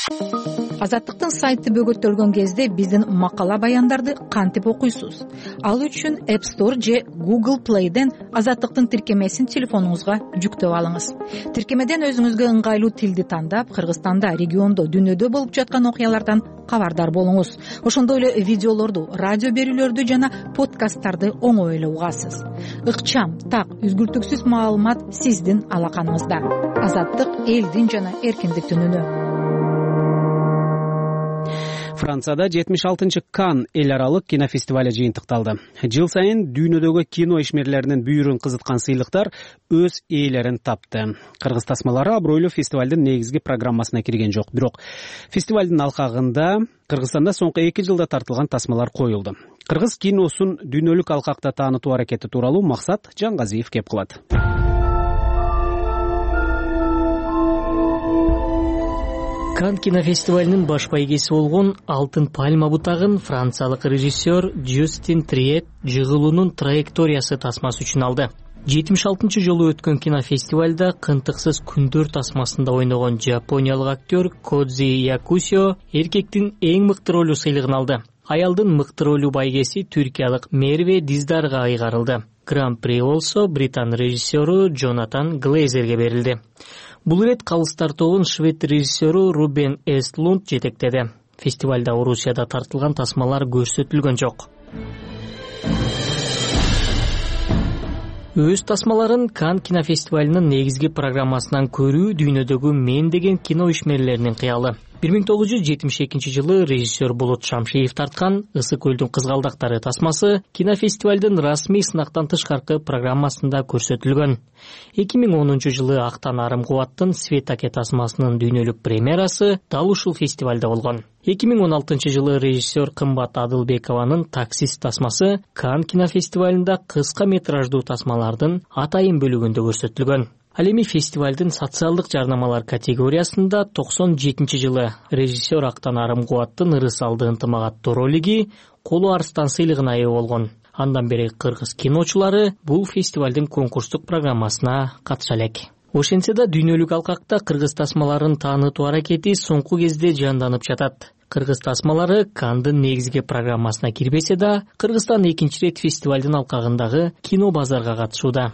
Азаттыктын сайты бөгөттөлгөн кезде биздин макала баяндарды кантип окуйсуз? Ал үчүн App Store же Google Play'ден Азаттыктын тиркемесин телефонуңузга жүктөп алыңыз. Тиркемеден өзүңүзгө ыңгайлуу тилди тандап, Кыргызстанда, региондо, дүйнөдө болуп жаткан окуялардан кабардар болуңуз. Ошондой эле видеолорду, радио берүүлөрдү жана подкасттарды оңой эле угасыз. Ыкчам, так, үзгүлтүксүз маалымат сиздин алаканыңызда. Азаттык элдин жана эркиндиктин үнү. Францияда жетимиш алтынчы Канн эл аралык кинофестивале жыйынтыкталды. Жыл сайын дүйнөдөгү кино ишмерлеринин бүйүрүн кызыткан сыйлыктар өз ээлерин тапты. Кыргыз тасмалары абройлуу фестивалдын негизги программасына кирген жок, бирок фестивалдын алкагында Кыргызстанда соңку эки жылда тартылган тасмалар коюлду. Кыргыз киносун дүйнөлүк алкакта таанытуу аракети тууралуу Максат Жаңгазиев кеп кылат. Канн кинофестивалынын баш байгеси болгон Алтын пальма бутагын франциялык режиссер Жюстин Триет жыгылуунун траекториясы тасмасы үчүн алды. жетимиш алтынчы жолу өткөн кинофестивалда Кынтыксыз күндөр тасмасында ойногон жапониялык актер Кодзи Якусио эркектин эң мыкты ролу сыйлыгын алды. Аялдын мыкты ролу байгеси түркиялык Мерве Диздарга айгарылды. Гран-при болсо британ режиссеру Джонатан Глейзерге берилди. Бул ирет калыстар тобун швед режиссеру Рубен Эстлунд жетектеди. Фестивалда Орусияда тартылган тасмалар көрсөтүлгөн жок. Өз тасмаларын Канн кинофестивалынын негизги программасынан көрүү дүйнөдөгү мен деген кино ишмерлеринин кыялы. бир миң тогуз жүз жетимиш экинчи жылы режиссер Болот Шамшиев тарткан Ысык көлдүн кызгалдактары тасмасы кинофестивалдын расмий сынактан тышкаркы программасында көрсөтүлгөн. эки миң онунчу жылы Актан арым кубаттын Светаке тасмасынын дүйнөлүк премьерасы дал ушул фестивалда болгон. эки миң он алтынчы жылы режиссер Кымбат Адылбекованын Таксист тасмасы Канн кинофестивалында кыска метраждуу тасмалардын атайын бөлүгүндө көрсөтүлгөн. Ал эми фестивалдын социалдык жарнамалар категориясында токсон жетинчи жылы режиссер Актан арым кубаттын Ырыс алды ынтымак аттуу ролиги Колу Арстан сыйлыгына ээ болгон. Андан бери кыргыз киночулары бул фестивалдын конкурстук программасына катыша элек. Ошентсе да дүйнөлүк алкакта кыргыз тасмаларын таанытуу аракети соңку кезде жанданып жатат. Кыргыз тасмалары Канндын негизги программасына кирбесе да, Кыргызстан экинчи рет фестивалдын алкагындагы кино базарга катышууда.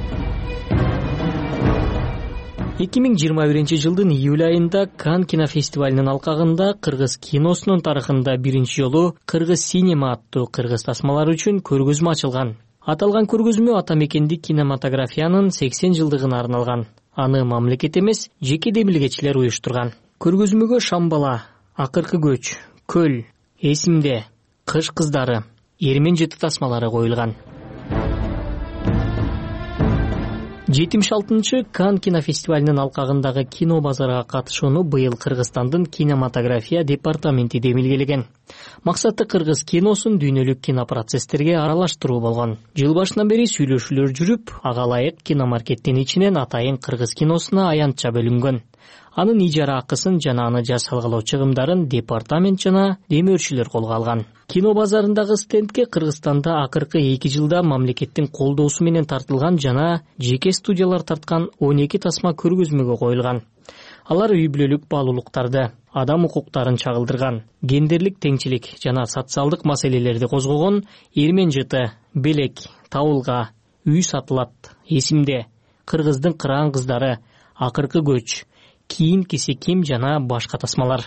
эки миң жыйырма биринчи жылдын июль айында Канн кинофестивалынын алкагында кыргыз киносунун тарыхында биринчи жолу Кыргыз синема аттуу кыргыз тасмалары үчүн көргөзмө ачылган. Аталган көргөзмө ата мекендик кинематографиянын сексен жылдыгына арналган. Аны мамлекет эмес, жеке демилгечилер уюштурган. Көргөзмөгө Шамбала, Акыркы көч, Көл, Эсимде, Кыш кыздары, Эрмен жыты тасмалары коюлган. жетимиш алтынчы Канн кинофестивалынын алкагындагы кино базарга катышууну быйыл Кыргызстандын кинематография департаменти демилгелеген. Максаты кыргыз киносун дүйнөлүк кинопроцесстерге аралаштыруу болгон. Жыл башынан бери сүйлөшүүлөр жүрүп, ага ылайык киномаркеттин ичинен атайын кыргыз киносуна аянтча бөлүнгөн. Анын ижара акысын жана аны жасалгылоо чыгымдарын департамент жана демөөрчүлөр колго алган. Кино базарындагы стендке Кыргызстанда акыркы эки жылда мамлекеттин колдоосу менен тартылган жана жеке студиялар тарткан он эки тасма көргөзмөгө коюлган. Алар үй бүлөлүк баалуулуктарды, адам укуктарын чагылдырган, гендерлик теңчилик жана социалдык маселелерди козгогон Эрмен жыты, Белек, Табылга, Үй сатылат, Эсимде, Кыргыздын кыраан кыздары, Акыркы көч, Кийин кесеким жана башка тасмалар.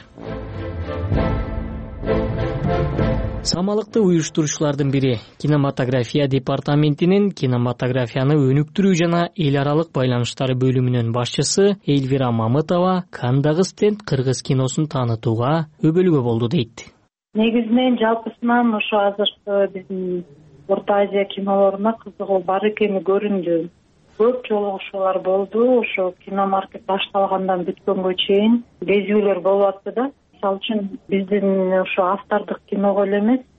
Самалыкты уюштурушуулардын бири кинематография департаментинин кинематографияны өнүктүрүү жана эл аралык байланыштар бөлүмүнүн башчысы Эльвира Мамытова Канндагы стенд кыргыз киносун таанытууга өбөлгө болду дейт. Негизинен жалпысынан ошо азыркы биздин Орто Азия кинолоруна кызыгуу бар экени көрүндү. Көп жолугушуулар болду. Ошо киномаркет башталгандан бүткөнгө чейин безүүлөр болуп атты да. Мисалы үчүн биздин ошо автордук киного эле эмес,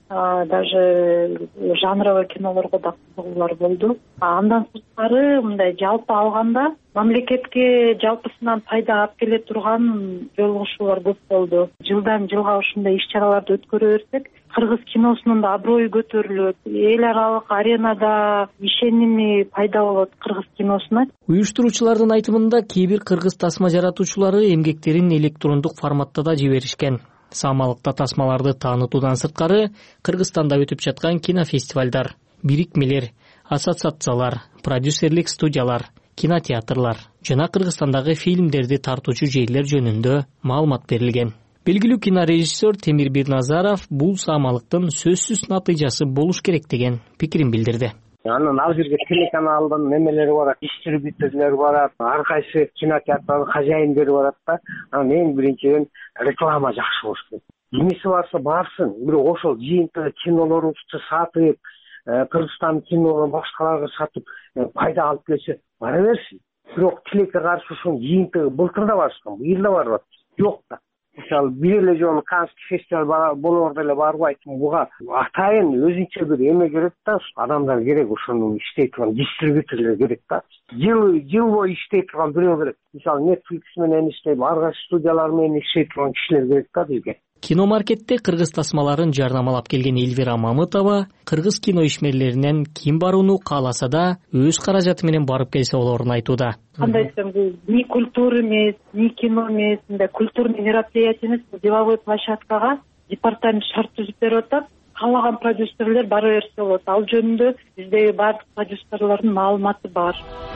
даже жанровый кинолорго да кызыгуулар болду. Андан сырткары мындай жалпы алганда мамлекетке жалпысынан пайда алып келе турган жолугушуулар көп болду. Жылдан жылга ушундай иш-чараларды өткөрө берсек, кыргыз киносунун да аброю көтөрүлөт, эл аралык аренада ишеними пайда болот кыргыз киносуна. Уюштуруучулардын айтымында кээ бир кыргыз тасма жаратуучулары эмгектерин электрондук форматта да жиберишкен. Самалыкта тасмаларды таанытуудан сырткары Кыргызстанда өтүп жаткан кинофестивалдар, бирикмелер, ассоциациялар, продюсерлик студиялар, кинотеатрлар жана Кыргызстандагы фильмдерди тартуучу жерлер жөнүндө маалымат берилген. Белгилүү кинорежиссер Темир Бирназаров бул самалыктын сөзсүз натыйжасы болуш керек деген пикирин билдирди. Анан ал жерге телеканалдын немелери барат, дистрибьюторлор барат, ар кайсы кинотеатрдын хозяиндери барат да. Анан эң биринчиден реклама жакшы болуш керек. Эмеси барса барсын, бирок ошол жыйынтыгы кинолорубузду сатып, Кыргызстан кинолорун башкаларга сатып пайда алып келсе, бара берсин. Бирок тилекке каршы ушунун жыйынтыгы былтыр да барышкан, быйыл да барып атат. Жок да. Мисалы бир эле жолу Каннский фестиваль болоорду эле барбайт. Буга атайын өзүнчө бир эме керек да, адамдар керек, ошону иштей турган дистрибьюторлор керек да. Жыл жыл бою иштей турган бирөө керек. Мисалы Netflix менен иштейт, ар кайсы студиялар менен иштей турган кишилер керек да бизге. Киномаркетте кыргыз тасмаларын жарнамалап келген Эльвира Мамытова кыргыз кино ишмерлеринен ким барууну кааласа да өз каражаты менен барып келсе болоорун айтууда. Кандай десем, бул ни культура эмес, ни кино эмес, мындай культурный мероприятие эмес, деловой площадкага департамент шарт түзүп берип атат. Каалаган продюсерлер бара берсе болот. Ал жөнүндө биздеги бардык продюсерлордун маалыматы бар.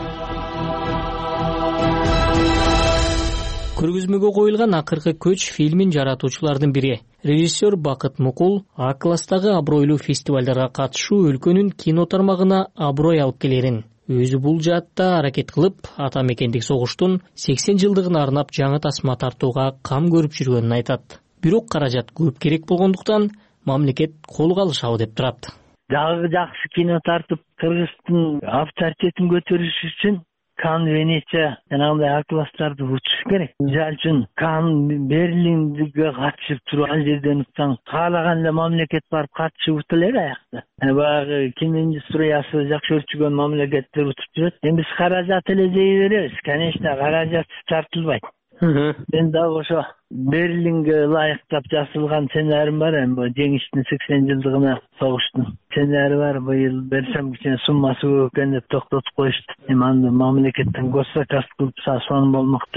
Көргөзмөгө коюлган акыркы көч фильмин жаратуучулардын бири режиссер Бакыт Мукул А класстагы абройлуу фестивалдарга катышуу өлкөнүн кино тармагына аброй алып келерин, өзү бул жаатта аракет кылып, ата мекендик согуштун сексен жылдыгына арнап жаңы тасма тартууга кам көрүп жүргөнүн айтат. Бирок каражат көп керек болгондуктан мамлекет колго алышабы деп турат. Дагы жакшы кино тартып, Кыргыздын авторитетин көтөрүш үчүн Кан, Венеция, жанагындай А класстарды учуш керек. Мисалы үчүн Кан, Берлинге катышып туруп, ал жерден утсаң, каалаган эле мамлекет барып катышып ута эле аякта. Баягы кино индустриясы жакшы өрчүгөн мамлекеттер утуп жүрөт. Эми биз каражат эле жей беребиз. Конечно, каражат тартылбайт. Мен дагы ошо Берлинге ылайыктап жасалган сценарийм бар, эми жеңиштин сексен жылдыгына согуштун сценарийи бар. Быйыл берсем кичине суммасы көп экен деп токтотуп коюшту. Эми аны мамлекеттен госзаказ кылып сонун болмокто.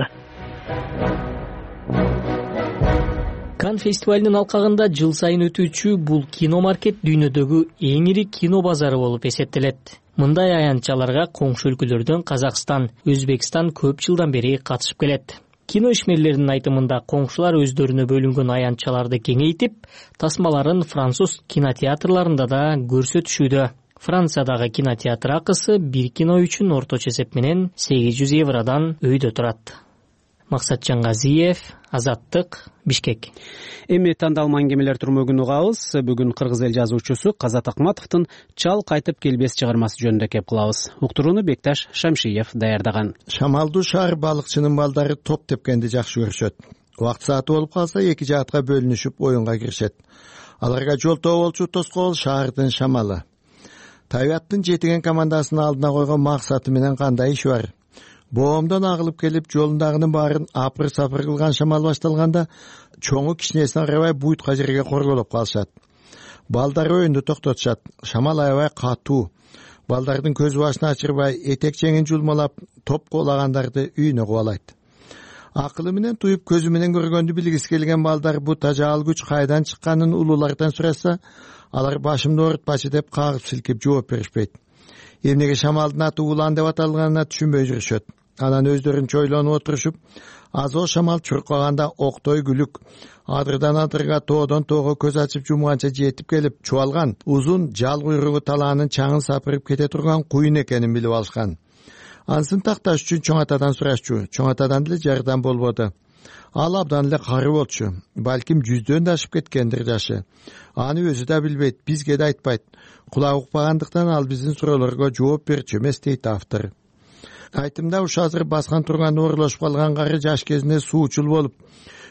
Кан фестивалынын алкагында жыл сайын өтүүчү бул киномаркет дүйнөдөгү эң ири кино базары болуп эсептелет. Мындай аянтчаларга коңшу өлкөлөрдөн Казакстан, Өзбекстан көп жылдан бери катышып келет. Кино ишмерлеринин айтымында коңшулар өздөрүнө бөлүнгөн аянтчаларды кеңейтип, тасмаларын француз кинотеатрларында да көрсөтүшүүдө. Франциядагы кинотеатр акысы бир кино үчүн орточо эсеп менен сегиз жүз евродан өйдө турат. Максатжан Газиев, Азаттык, Бишкек. Эми тандалма аңгемелер турмөгүн угабыз. Бүгүн кыргыз эл жазуучусу Казат Акматовдун Чал кайтып келбес чыгармасы жөнүндө кеп кылабыз. Уктурууну Бекташ Шамшиев даярдаган. Шамалдуу шаар балыкчынын балдары топ тепкенди жакшы көрүшөт. Убакыт сааты болуп калса эки жаатка бөлүнүшүп оюнга киришет. Аларга жолтоо болчу тоскоол шаардын шамалы. Табиаттын жетиген командасынын алдына койгон максаты менен кандай иши бар? Боомдон агылып келип, жолундагынын баарын апыр-сапыр кылган шамал башталганда, чоңу кичинесине карабай буйтка жерге корголоп калышат. Балдар өйүндө токтотушат. Шамал аябай катуу. Балдардын көз башын ачырбай, этек-жеңин жулмалап, топ куулагандарды үйүнө кубалайт. Акылы менен туюп, көзү менен көргөндү билгиси келген балдар бу тажаал күч кайдан чыкканын улуулардан сурашса, алар башымды оорутпачы деп кагып силкип жооп беришпейт. Эмнеге шамалдын аты улан деп аталганына түшүнбөй жүрүшөт. Анан өздөрүнчө ойлонуп отурушуп, азоо шамал чуркаганда октой күлүк, адырдан адырга, тоодон тоого көз ачып жумганча жетип келип, чубалган, узун жал куйругу талаанын чаңын сапырып кете турган куюн экенин билип алышкан. Ансын такташ үчүн чоң атадан сурашчу. Чоң атадан деле жардам болбоду. Ал абдан эле кары болчу. Балким жүздөн да ашып кеткендир жашы. Аны өзү да билбейт, бизге да айтпайт. Кулак укпагандыктан ал биздин суроолорго жооп берчү эмес дейт автор. Айтымда уш азыр баскан турган оорлошуп калган кары жаш кезинде суучул болуп,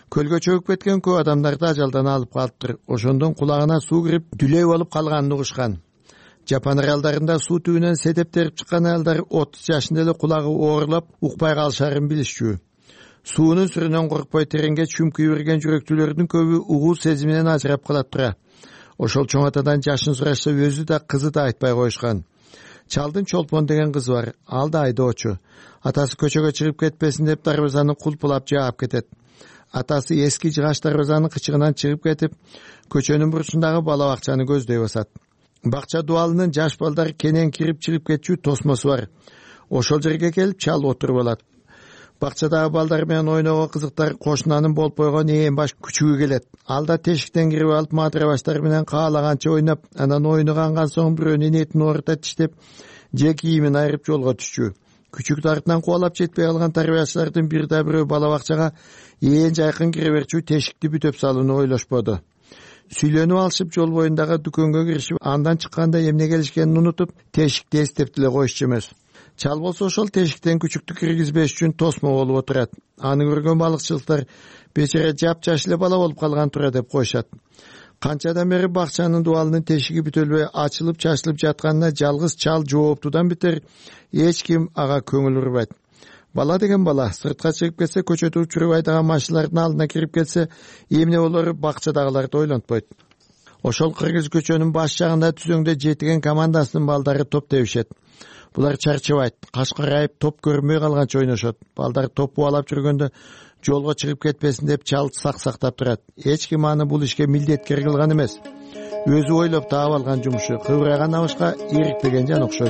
көлгө чөгүп кеткен көп адамдарды ажалдан алып калыптыр. Ошондон кулагына суу кирип дүлөй болуп калганын угушкан. Жапон аралдарында суу түбүнөн сетептерип чыккан аялдар отуз жашында эле кулагы оорлап укпай калышарын билишчү. Суунун сүрүнөн коркпой тереңге чүмкүй берген жүрөктүүлөрдүн көбү угуу сезиминен ажырап калат тура. Ошол чоң атадан жашын сурашса өзү да кызы да айтпай коюшкан. Чалдын Чолпон деген кызы бар. Ал да айдоочу. Атасы көчөгө чыгып кетпесин деп дарбазаны кулпулап жаап кетет. Атасы эски жыгач дарбазанын кычыгынан чыгып кетип, көчөнүн бурчундагы бала бакчаны көздөй басат. Бакча дубалынын жаш балдары кенен кирип чыгып кетчү тосмосу бар. Ошол жерге келип чал отуруп алат. Бакчадагы балдар менен ойногон кызыктар кошунанын болуп койгон ээн баш күчүгү келет. Ал да тешиктен кирип алып мадыра баштар менен каалаганча ойнап, анан ойуну канган соң бирөөнүн этин оорута тиштеп, же кийимин айырып жолго түшчү. Күчүк артынан кубалап жетпей калган тарбиячылардын бир да бирөө бала бакчага ээн жайкын кире берчү тешикти бүтөп салууну ойлошподу. Сүйлөнүп алышып жол боюндагы дүкөнгө киришип, андан чыкканда эмне келишкенин унутуп, тешикти эстеп деле коюшчу эмес. Чал болсо ошол тешиктен күчүктү киргизбеш үчүн тосмо болуп отурат. Аны көргөн балыкчылыктар бечара жапжаш эле бала болуп калган тура деп коюшат. Канчадан бери бакчанын дубалынын тешиги бүтөлбөй ачылып чачылып жатканына жалгыз чал жооптудан бетер эч ким ага көңүл бурбайт. Бала деген бала, сыртка чыгып кетсе, көчөдө учуруп айдаган машиналардын алдына кирип кетсе, эмне болору бакчадагыларды ойлонтпойт. Ошол кыргыз көчөнүн баш жагында түзөңдө жетиген командасынын балдары топ тебишет. Булар чарчабайт, каш карайып топ көрүнбөй калганча ойношот. Балдар топ кубалап жүргөндө жолго чыгып кетпесин деп чал сак-сактап турат. Эч ким аны бул ишке милдеткер кылган эмес. Өзү ойлоп таап алган жумушу, кыбырайган абышка ирикпеген жан окшойт.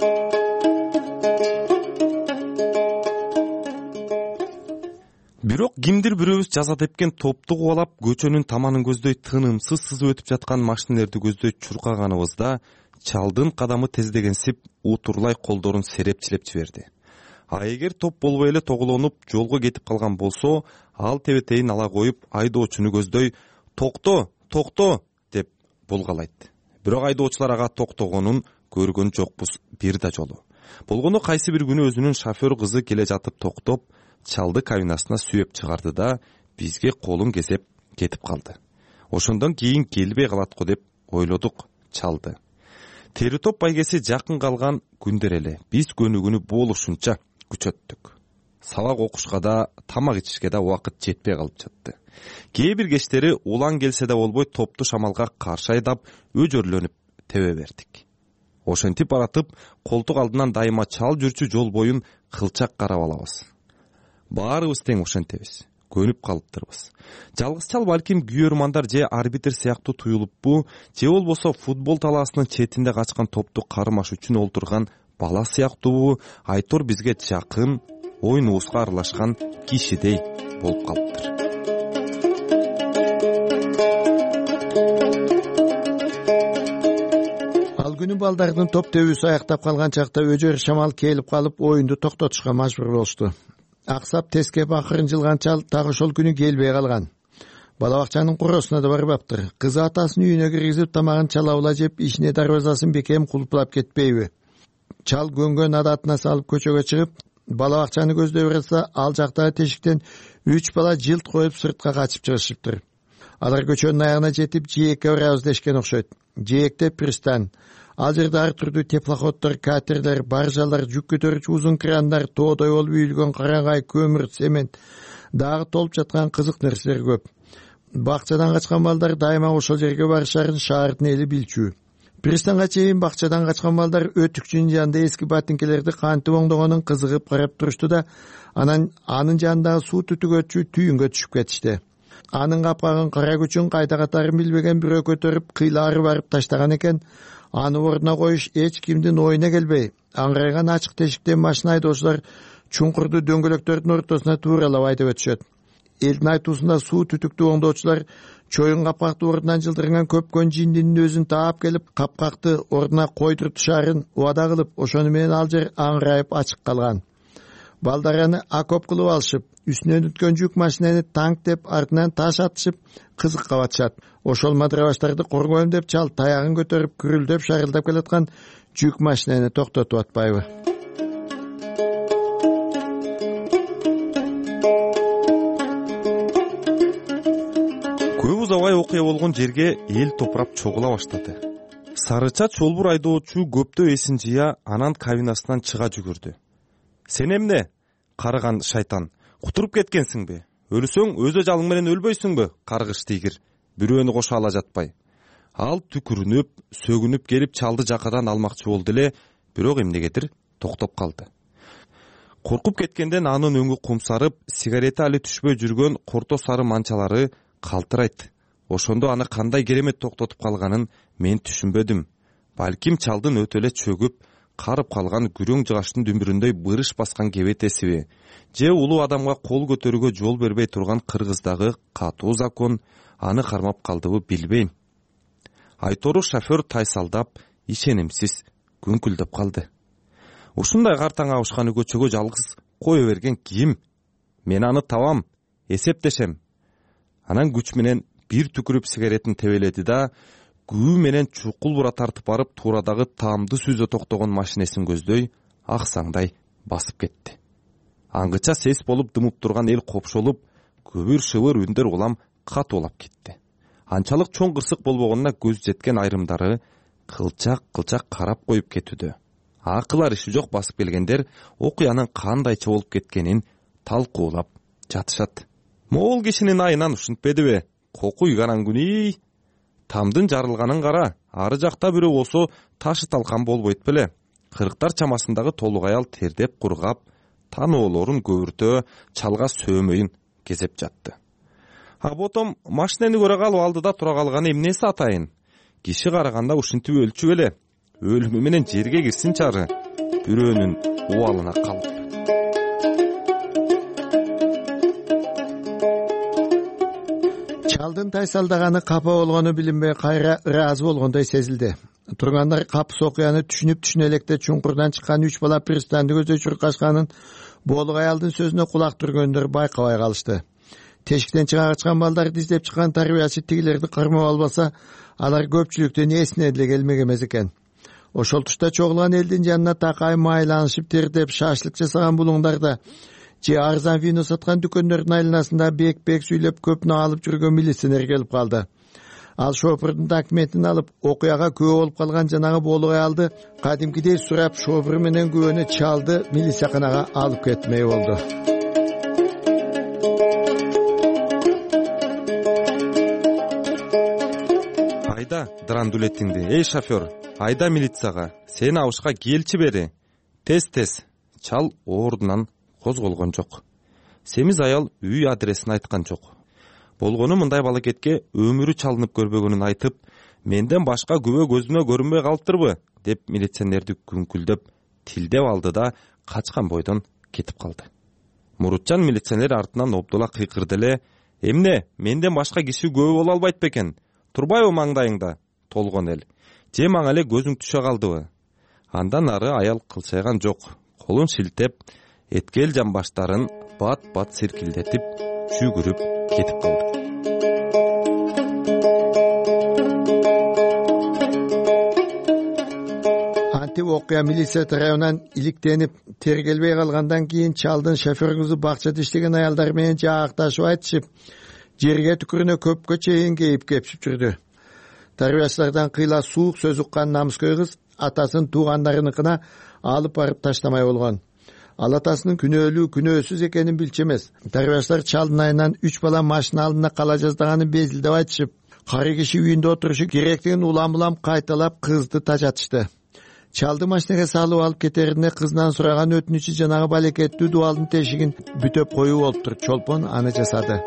Бирок кимдир бирөөбүз жаза тепкен топту кубалап көчөнүн таманын көздөй тынымсыз сызып өтүп жаткан машинелерди көздөй чуркаганыбызда чалдын кадамы тездегенсип утурлай колдорун серепчилеп жиберди. А эгер топ болбой эле тоголонуп жолго кетип калган болсо, ал тебетейин ала коюп айдоочуну көздөй "Токто, токто" деп булгалайт. Бирок айдоочулар ага токтогонун көргөн жокпуз бир да жолу. Болгону кайсы бир күнү өзүнүн шофер кызы келе жатып токтоп, чалды кабинасына сүйөп чыгарды да бизге колун кесеп кетип калды. Ошондон кийин келбей калат го деп ойлодук чалды. Тери топ байгеси жакын калган күндөр эле биз көнүгүүнү болушунча күчөттүк. Сабак окушка да, тамак ичишке да убакыт жетпей калып жатты. Кээ бир кечтери улан келсе да болбой топту шамалга каршы айдап, өжөрлөнүп тебе бердик. Ошентип баратып, колтук алдынан дайыма чал жүрчү жол боюн кылчак карап алабыз. Баарыбыз тең ошентебиз. Көнүп калыптырбыз. Жалгыз чал балким күйөрмандар же арбитр сыяктуу туюлуппу, же болбосо футбол талаасынын четинде качкан топту кармаш үчүн олтурган бала сыяктуубу, айтор бизге жакын, оюнубузга аралашкан кишидей болуп калыптыр. Ал күнү балдардын топ тебүүсү аяктап калган чакта өжөр шамал келип калып, оюнду токтотушка мажбур болушту. Аксап тескеп акырын жылган чал так ошол күнү келбей калган. Бала бакчанын куросуна да барбаптыр. Кызы атасынын үйүнө киргизип тамагын чалабыла жеп, ишине дарбазасын бекем кулпулап кетпейби? Чал көнгөн адатына салып көчөгө чыгып, бала бакчаны көздөй барса, ал жактагы тешиктен үч бала жылт коюп сыртка качып чыгышыптыр. Алар көчөнүн аягына жетип, жээкке барабыз дешкен окшойт. Жээкте пристан. Ал жерде ар түрдүү теплоходдор, катерлер, баржалар, жүк көтөрүүчү узун крандар, тоодой болуп үйүлгөн карагай, көмүр, цемент, дагы толуп жаткан кызык нерселер көп. Бакчадан качкан балдар дайыма ошол жерге барышарын шаардын эли билчү. Пристанга чейин бакчадан качкан балдар өтүкчүнүн жанында эски ботинкелерди кантип оңдогонун кызыгып карап турушту да, анан анын жанындагы суу түтүгөчү түйүнгө түшүп кетишти. Анын капкагын кара күчүн кайда катарын билбеген бирөө көтөрүп кыйлаары барып таштаган экен. Аны ордуна коюш эч кимдин оюна келбей, аңгырайган ачык тешиктен машина айдоочулар чуңкурду дөңгөлөктөрдүн ортосуна тууралап айдап өтүшөт. Элдин айтуусунда суу түтүктү оңдоочулар чоюн капкакты ордунан жылдырган көпкөн жиндинин өзүн таап келип, капкакты ордуна койдуртушарын убада кылып, ошону менен ал жер аңгырайып ачык калган. Балдар аны окоп кылып алышып, үстүнөн өткөн жүк машинени танк деп, артынан таш атышып, кызыкка батышат. Ошол мадрабаштарды коргоем деп чал таягын көтөрүп, күрүлдөп шарылдап келаткан жүк машинени токтотуп атпайбы? узабай окуя болгон жерге эл топурап чогула баштады. Сарыча чолбур айдоочу көптө эсин жыя, анан кабинасынан чыга жүгүрдү. Сен эмне, карыган шайтан, кутуруп кеткенсиңби? Өлсөң өз ажалың менен өлбөйсүңбү? Каргыш тигир бирөөнү кошо ала жатпай. Ал түкүрүнүп, сөгүнүп келип чалды жакадан алмакчы болду эле, бирок эмнегедир токтоп калды. Коркуп кеткенден анын өңү кумсарып, сигарети али түшпөй жүргөн корто сары манчалары калтырайт. Ошондо аны кандай керемет токтотуп калганын мен түшүнбөдүм. Балким чалдын өтө эле чөгүп, карып калган күрөң жыгаштын дүмбүрүндөй бырыш баскан кебетесиби, же улуу адамга кол көтөрүүгө жол бербей турган Кыргыздагы катуу закон аны кармап калдыбы билбейм. Айтору шофер тайсалдап, ишенимсиз күңкүлдөп калды. Ушундай картаң абышканы көчөгө жалгыз кое берген ким? Мен аны табам, эсептешем. Анан күч менен бир түкүрүп сигаретин тебеледи да, күү менен чукул бура тартып барып, туурадагы таамды сүзө токтогон машинесин көздөй аксаңдай басып кетти. Аңгыча сес болуп дымып турган эл копшолуп, көбүр шыбыр үндөр улам катуулап кетти. Анчалык чоң кырсык болбогонуна көз жеткен айрымдары кылчак-кылчак карап коюп кетүүдө. Акылар иши жок басып келгендер окуянын кандайча болуп кеткенин талкуулап жатышат. Могул кишинин айынан ушинтпедиби? Кокуй караңгүнүй. Тамдын жарылганын кара, ары жакта бирөө болсо ташы талкан болбойт беле. Кырктар чамасындагы толук аял тердеп кургап, таноолорун көбүртө, чалга сөөмөйүн кезеп жатты. А ботом машинени көрө калып алдыда тура калганы эмнеси атайын? Киши караганда ушинтип өлчү беле. Өлүмү менен жерге кирсин чары, бирөөнүн убалына калып. Чалдын тайсалдаганы капа болгону билинбей, кайра ыраазы болгондой сезилди. Тургандар капыс окуяны түшүнүп түшүнө электе чуңкурдан чыккан үч бала пристанды көздөй чуркашканын боолук аялдын сөзүнө кулак түргөндөр байкабай калышты. Тешиктен чыга качкан балдарды издеп чыккан тарбиячы тигилерди кармап албаса, алар көпчүлүктөн эсине деле келмек эмес экен. Ошол тушта чогулган элдин жанына такай майланышып тердеп шашлык жасаган булуңдарда же арзан вино саткан дүкөндөрдүн айланасында бек-бек сүйлөп көпнө алып жүргөн милиционер келип калды. Ал шофердун документин алып, окуяга күбө болуп калган жанагы боолук аялды кадимкидей сурап, шофер менен күбөнү чалды милицияканага алып кетмей болду. Айда драндулетиңди, эй шофер, айда милицияга, сени абышка келчи бери. Тез-тез. Чал ордунан козголгон жок. Семиз аял үй адресин айткан жок. Болгону мындай балакетке өмүрү чалынып көрбөгөнүн айтып, менден башка күбө көзүмө көрүнбөй калыптырбы, деп милиционерди күңкүлдөп, тилдеп алды да качкан бойдон кетип калды. Мурутчан милиционер артынан обдула кыйкырды эле, эмне, менден башка киши күбө боло албайт бекен? Турбайбы маңдайыңда? Толгон эл. Же мага эле көзүң түшө калдыбы? Андан ары аял кылчайган жок. Колун шилтеп, эткел жамбаштарын бат-бат сиркилдетип, жүгүрүп кетип калды. Антип окуя милиция тарабынан иликтенип тергелбей калгандан кийин чалдын шофер кызы бакчада иштеген аялдар менен жаакташып айтышып, жерге түкүрүнө көпкө чейин кейип кепшип жүрдү. Тарбиячылардан кыйла суук сөз уккан намыскөй кыз атасын туугандарыныкына алып барып таштамай болгон. Ал атасынын күнөөлүү күнөөсүз экенин билчү эмес. Тарбиячылар чалдын айынан үч бала машина алдында кала жаздаганын безилдеп айтышып, кары киши үйүндө отурушу керектигин улам-улам кайталап кызды тажатышты. Чалды машинеге салып алып кетеринде кызынан сураган өтүнүчү жанагы балекеттүү дубалдын тешигин бүтөп коюу болуптур. Чолпон аны жасады.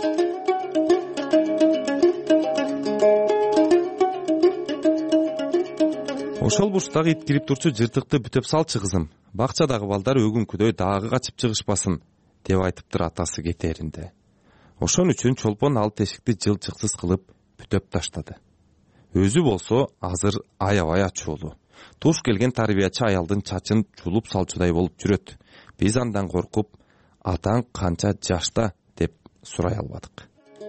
Ошол бурчтагы ит кирип турчу жыртыкты бүтөп салчы кызым. Бакчадагы балдар өгүнкүдөй дагы качып чыгышпасын, деп айтыптыр атасы кетеринде. Ошон үчүн чолпон ал тешикти жылчыксыз кылып бүтөп таштады. Өзү болсо азыр аябай ачуулуу. Туш келген тарбиячы аялдын чачын чулуп салчудай болуп жүрөт. Биз андан коркуп, атаң канча жашта деп сурай албадык.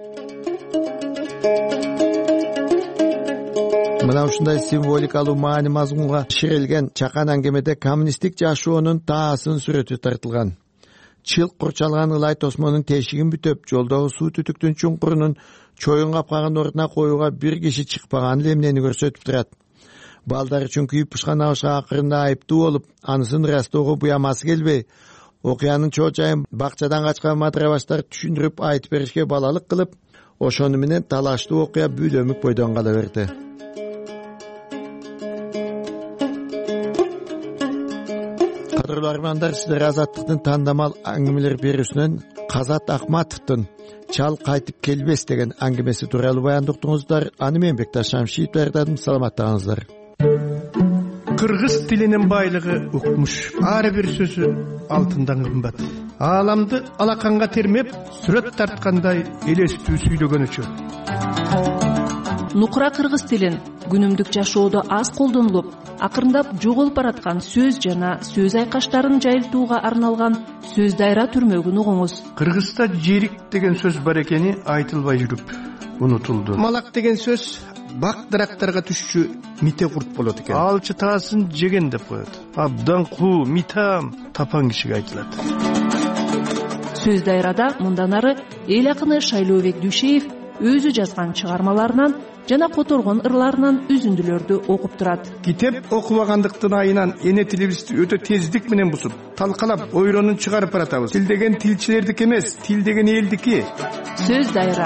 Мына ушундай символикалуу маани мазмунга ширилген чакан аңгемеде коммунисттик жашоонун таасын сүрөтү тартылган. чыл курчалган ылай тосмонун тешигин бүтөп жолдогу суу түтүктүн чуңкурунун чоюн капкаган ордуна коюуга бир киши чыкпаган эле эмнени көрсөтүп турат. Балдар үчүн күйүп пышкан абышка акырында айыптуу болуп, анысын ырастоого буямасы келбей, окуянын чоо жайын бакчадан качкан матырабаштар түшүндүрүп айтып беришке балалык кылып, ошону менен талаштуу окуя бүлөмүк бойдон кала берди. Кадырлуу армандар, сиздер Азаттыктын тандамал аңгемелер берүүсүнөн Казат Акматовдун «Чал кайтып келбес» деген аңгемеси тууралуу баяндыктыңыздар. Аны мен Бекташ Шамшиев даярдадым. Саламаттаңыздар. Кыргыз тилинин байлыгы укмуш. Ар бир сөзү алтындан кымбат. Ааламды алаканга термеп, сүрөт тарткандай элестүү сүйлөгөнүчө. Нукура кыргыз тилин күнүмдүк жашоодо аз колдонулуп, акырындап жоголуп бараткан сөз жана сөз айкаштарын жайылтууга арналган сөз дайра түрмөгүн угуңуз. Кыргызда жерик деген сөз бар экени айтылбай жүрүп унутулду. Малак деген сөз бак дарактарга түшчү мите курт болот экен. Алчы таасын жеген деп коет. Абдан куу, митам тапан кишиге айтылат. Сөз дайрада мындан ары эл акыны Шайлообек Дүйшеев өзү жазган чыгармаларынан жана которгон ырларынан үзүндүлөрдү окуп турат. Китеп окубагандыктын айынан эне тилибизди өтө тездик менен бусуп, талкалап, ойронун чыгарып баратабыз. Тил деген тилчилердики эмес, тил деген элдики. Сөз дайра.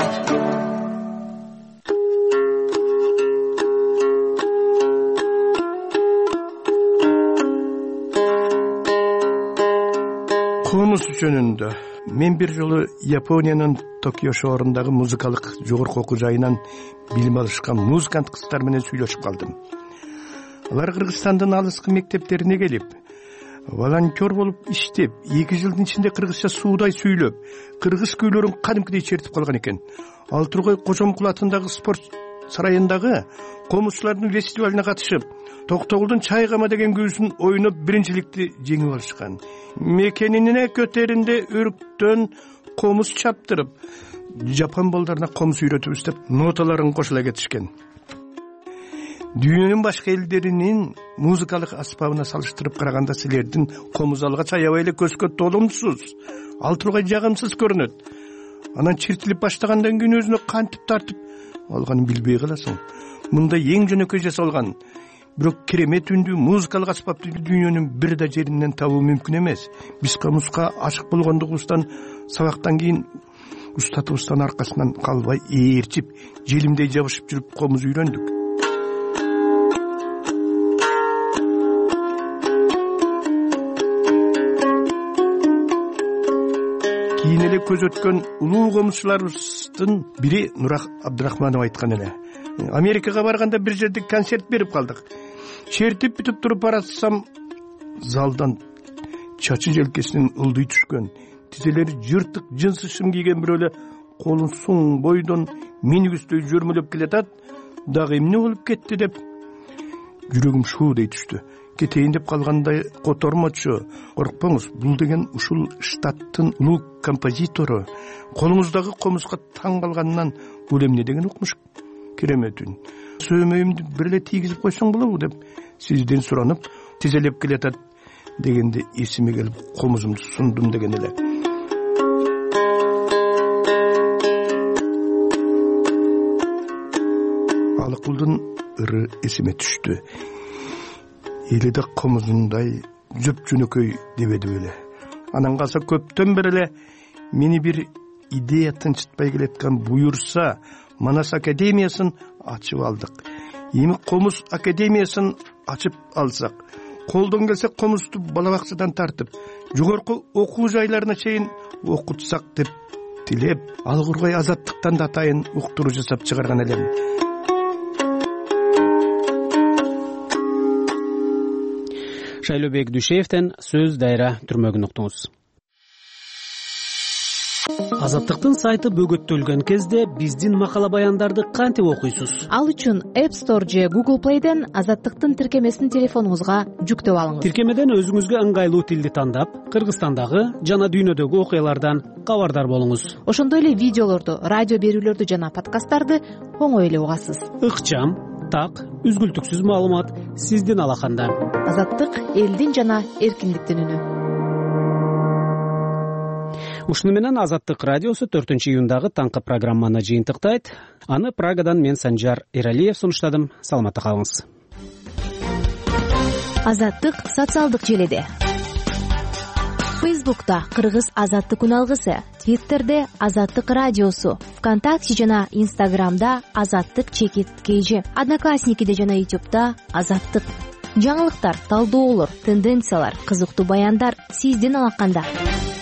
Комуз жөнүндө мен бир жолу Япониянын Токио шаарындагы музыкалык жогорку окуу жайынан билим алышкан музыкант кыздар менен сүйлөшүп калдым. Алар Кыргызстандын алыскы мектептерине келип, волонтер болуп иштеп, эки жылдын ичинде кыргызча суудай сүйлөп, кыргыз күйлөрүн кадимкидей чертип калган экен. Ал Тургай Кожомкул атындагы спорт сарайындагы комузчулардын фестивалине катышып, Токтогулдун Чайгама деген күүсүн ойноп биринчиликти жеңип алышкан. Мекенине көтөрүндө өрүктөн комуз чаптырып, жапон балдарына комуз үйрөтүбүз деп ноталарын кошула кетишкен. Дүйнөнүн башка элдеринин музыкалык аспабына салыштырып караганда силердин комуз алгач аябай эле көзгө толумсуз, ал тургай жагымсыз көрүнөт. Анан чертилип баштагандан кийин өзүнө кантип тартып алганын билбей каласың. Мында эң жөнөкөй жасалган, бирок керемет үндүү музыкалык аспапты дүйнөнүн бир да жеринен табуу мүмкүн эмес. Биз комузга ашык болгондугубуздан сабактан кийин устатыбыздан аркасынан калбай ээрчип, желимдей жабышып жүрүп комуз үйрөндүк. Кийин эле көз өткөн улуу комузчуларыбыздын бири Нурак Абдрахманов айткан эле. Америкага барганда бир жерде концерт берип калдык. Чертип бүтүп туруп баратсам, залдан чачы желкесинен ылдый түшкөн, тизелери жыртык жынсы шым кийген бирөө эле колун суң бойдон минигүстөй жөрмөлөп келатат. Дагы эмне болуп кетти деп жүрөгүм шуудей түштү. Кетейин деп калгандай котормочу. Коркпоңуз, бул деген ушул штаттын улуу композитору. Колуңуздагы комузга таң калганынан бул эмне деген укмуш керемет үн. Сөймөйүмдү бир эле тийгизип койсоң болобу деп сизден суранып тизелеп келатат дегенде эсиме келип комузумду сундум деген эле. Алыкулдун ыры эсиме түштү. Эли да комузундай жөп жөнөкөй дебеди беле. Анан калса көптөн бери эле мени бир идея тынчытпай келеткан буюрса, Манас академиясын ачып алдык. Эми комуз академиясын ачып алсак, колдон келсе комузду бала бакчадан тартып, жогорку окуу жайларына чейин окутсак деп тилеп, Алгургай Азаттыктан да атайын уктуруу жасап чыгарган элем. Шайлообек Дүйшеевден сөз дайра түрмөгүн уктуңуз. Азаттыктын сайты бөгөттөлгөн кезде биздин макала баяндарды кантип окуйсуз? Ал үчүн App Store же Google Play'ден Азаттыктын тиркемесин телефонуңузга жүктөп алыңыз. Тиркемеден өзүңүзгө ыңгайлуу тилди тандап, Кыргызстандагы жана дүйнөдөгү окуялардан кабардар болуңуз. Ошондой эле видеолорду, радио берүүлөрдү жана подкасттарды оңой эле угасыз. Ыкчам, так, үзгүлтүксүз маалымат сиздин алаканда. Азаттык элдин жана эркиндиктин үнү. ушуну менен Азаттык радиосу төртүнчү июндагы таңкы программаны жыйынтыктайт. Аны Прагадан мен Санжар Эралиев сунуштадым. Саламатта калыңыз. Азаттык социалдык желеде. Фейсбукта Кыргыз Азаттык үналгысы, Твиттерде Азаттык радиосу, ВКонтакте жана Инстаграмда Азаттык чекит кейжи, Одноклассникиде жана Ютубта Азаттык. Жаңылыктар, талдоолор, тенденциялар, кызыктуу баяндар сиздин алаканда.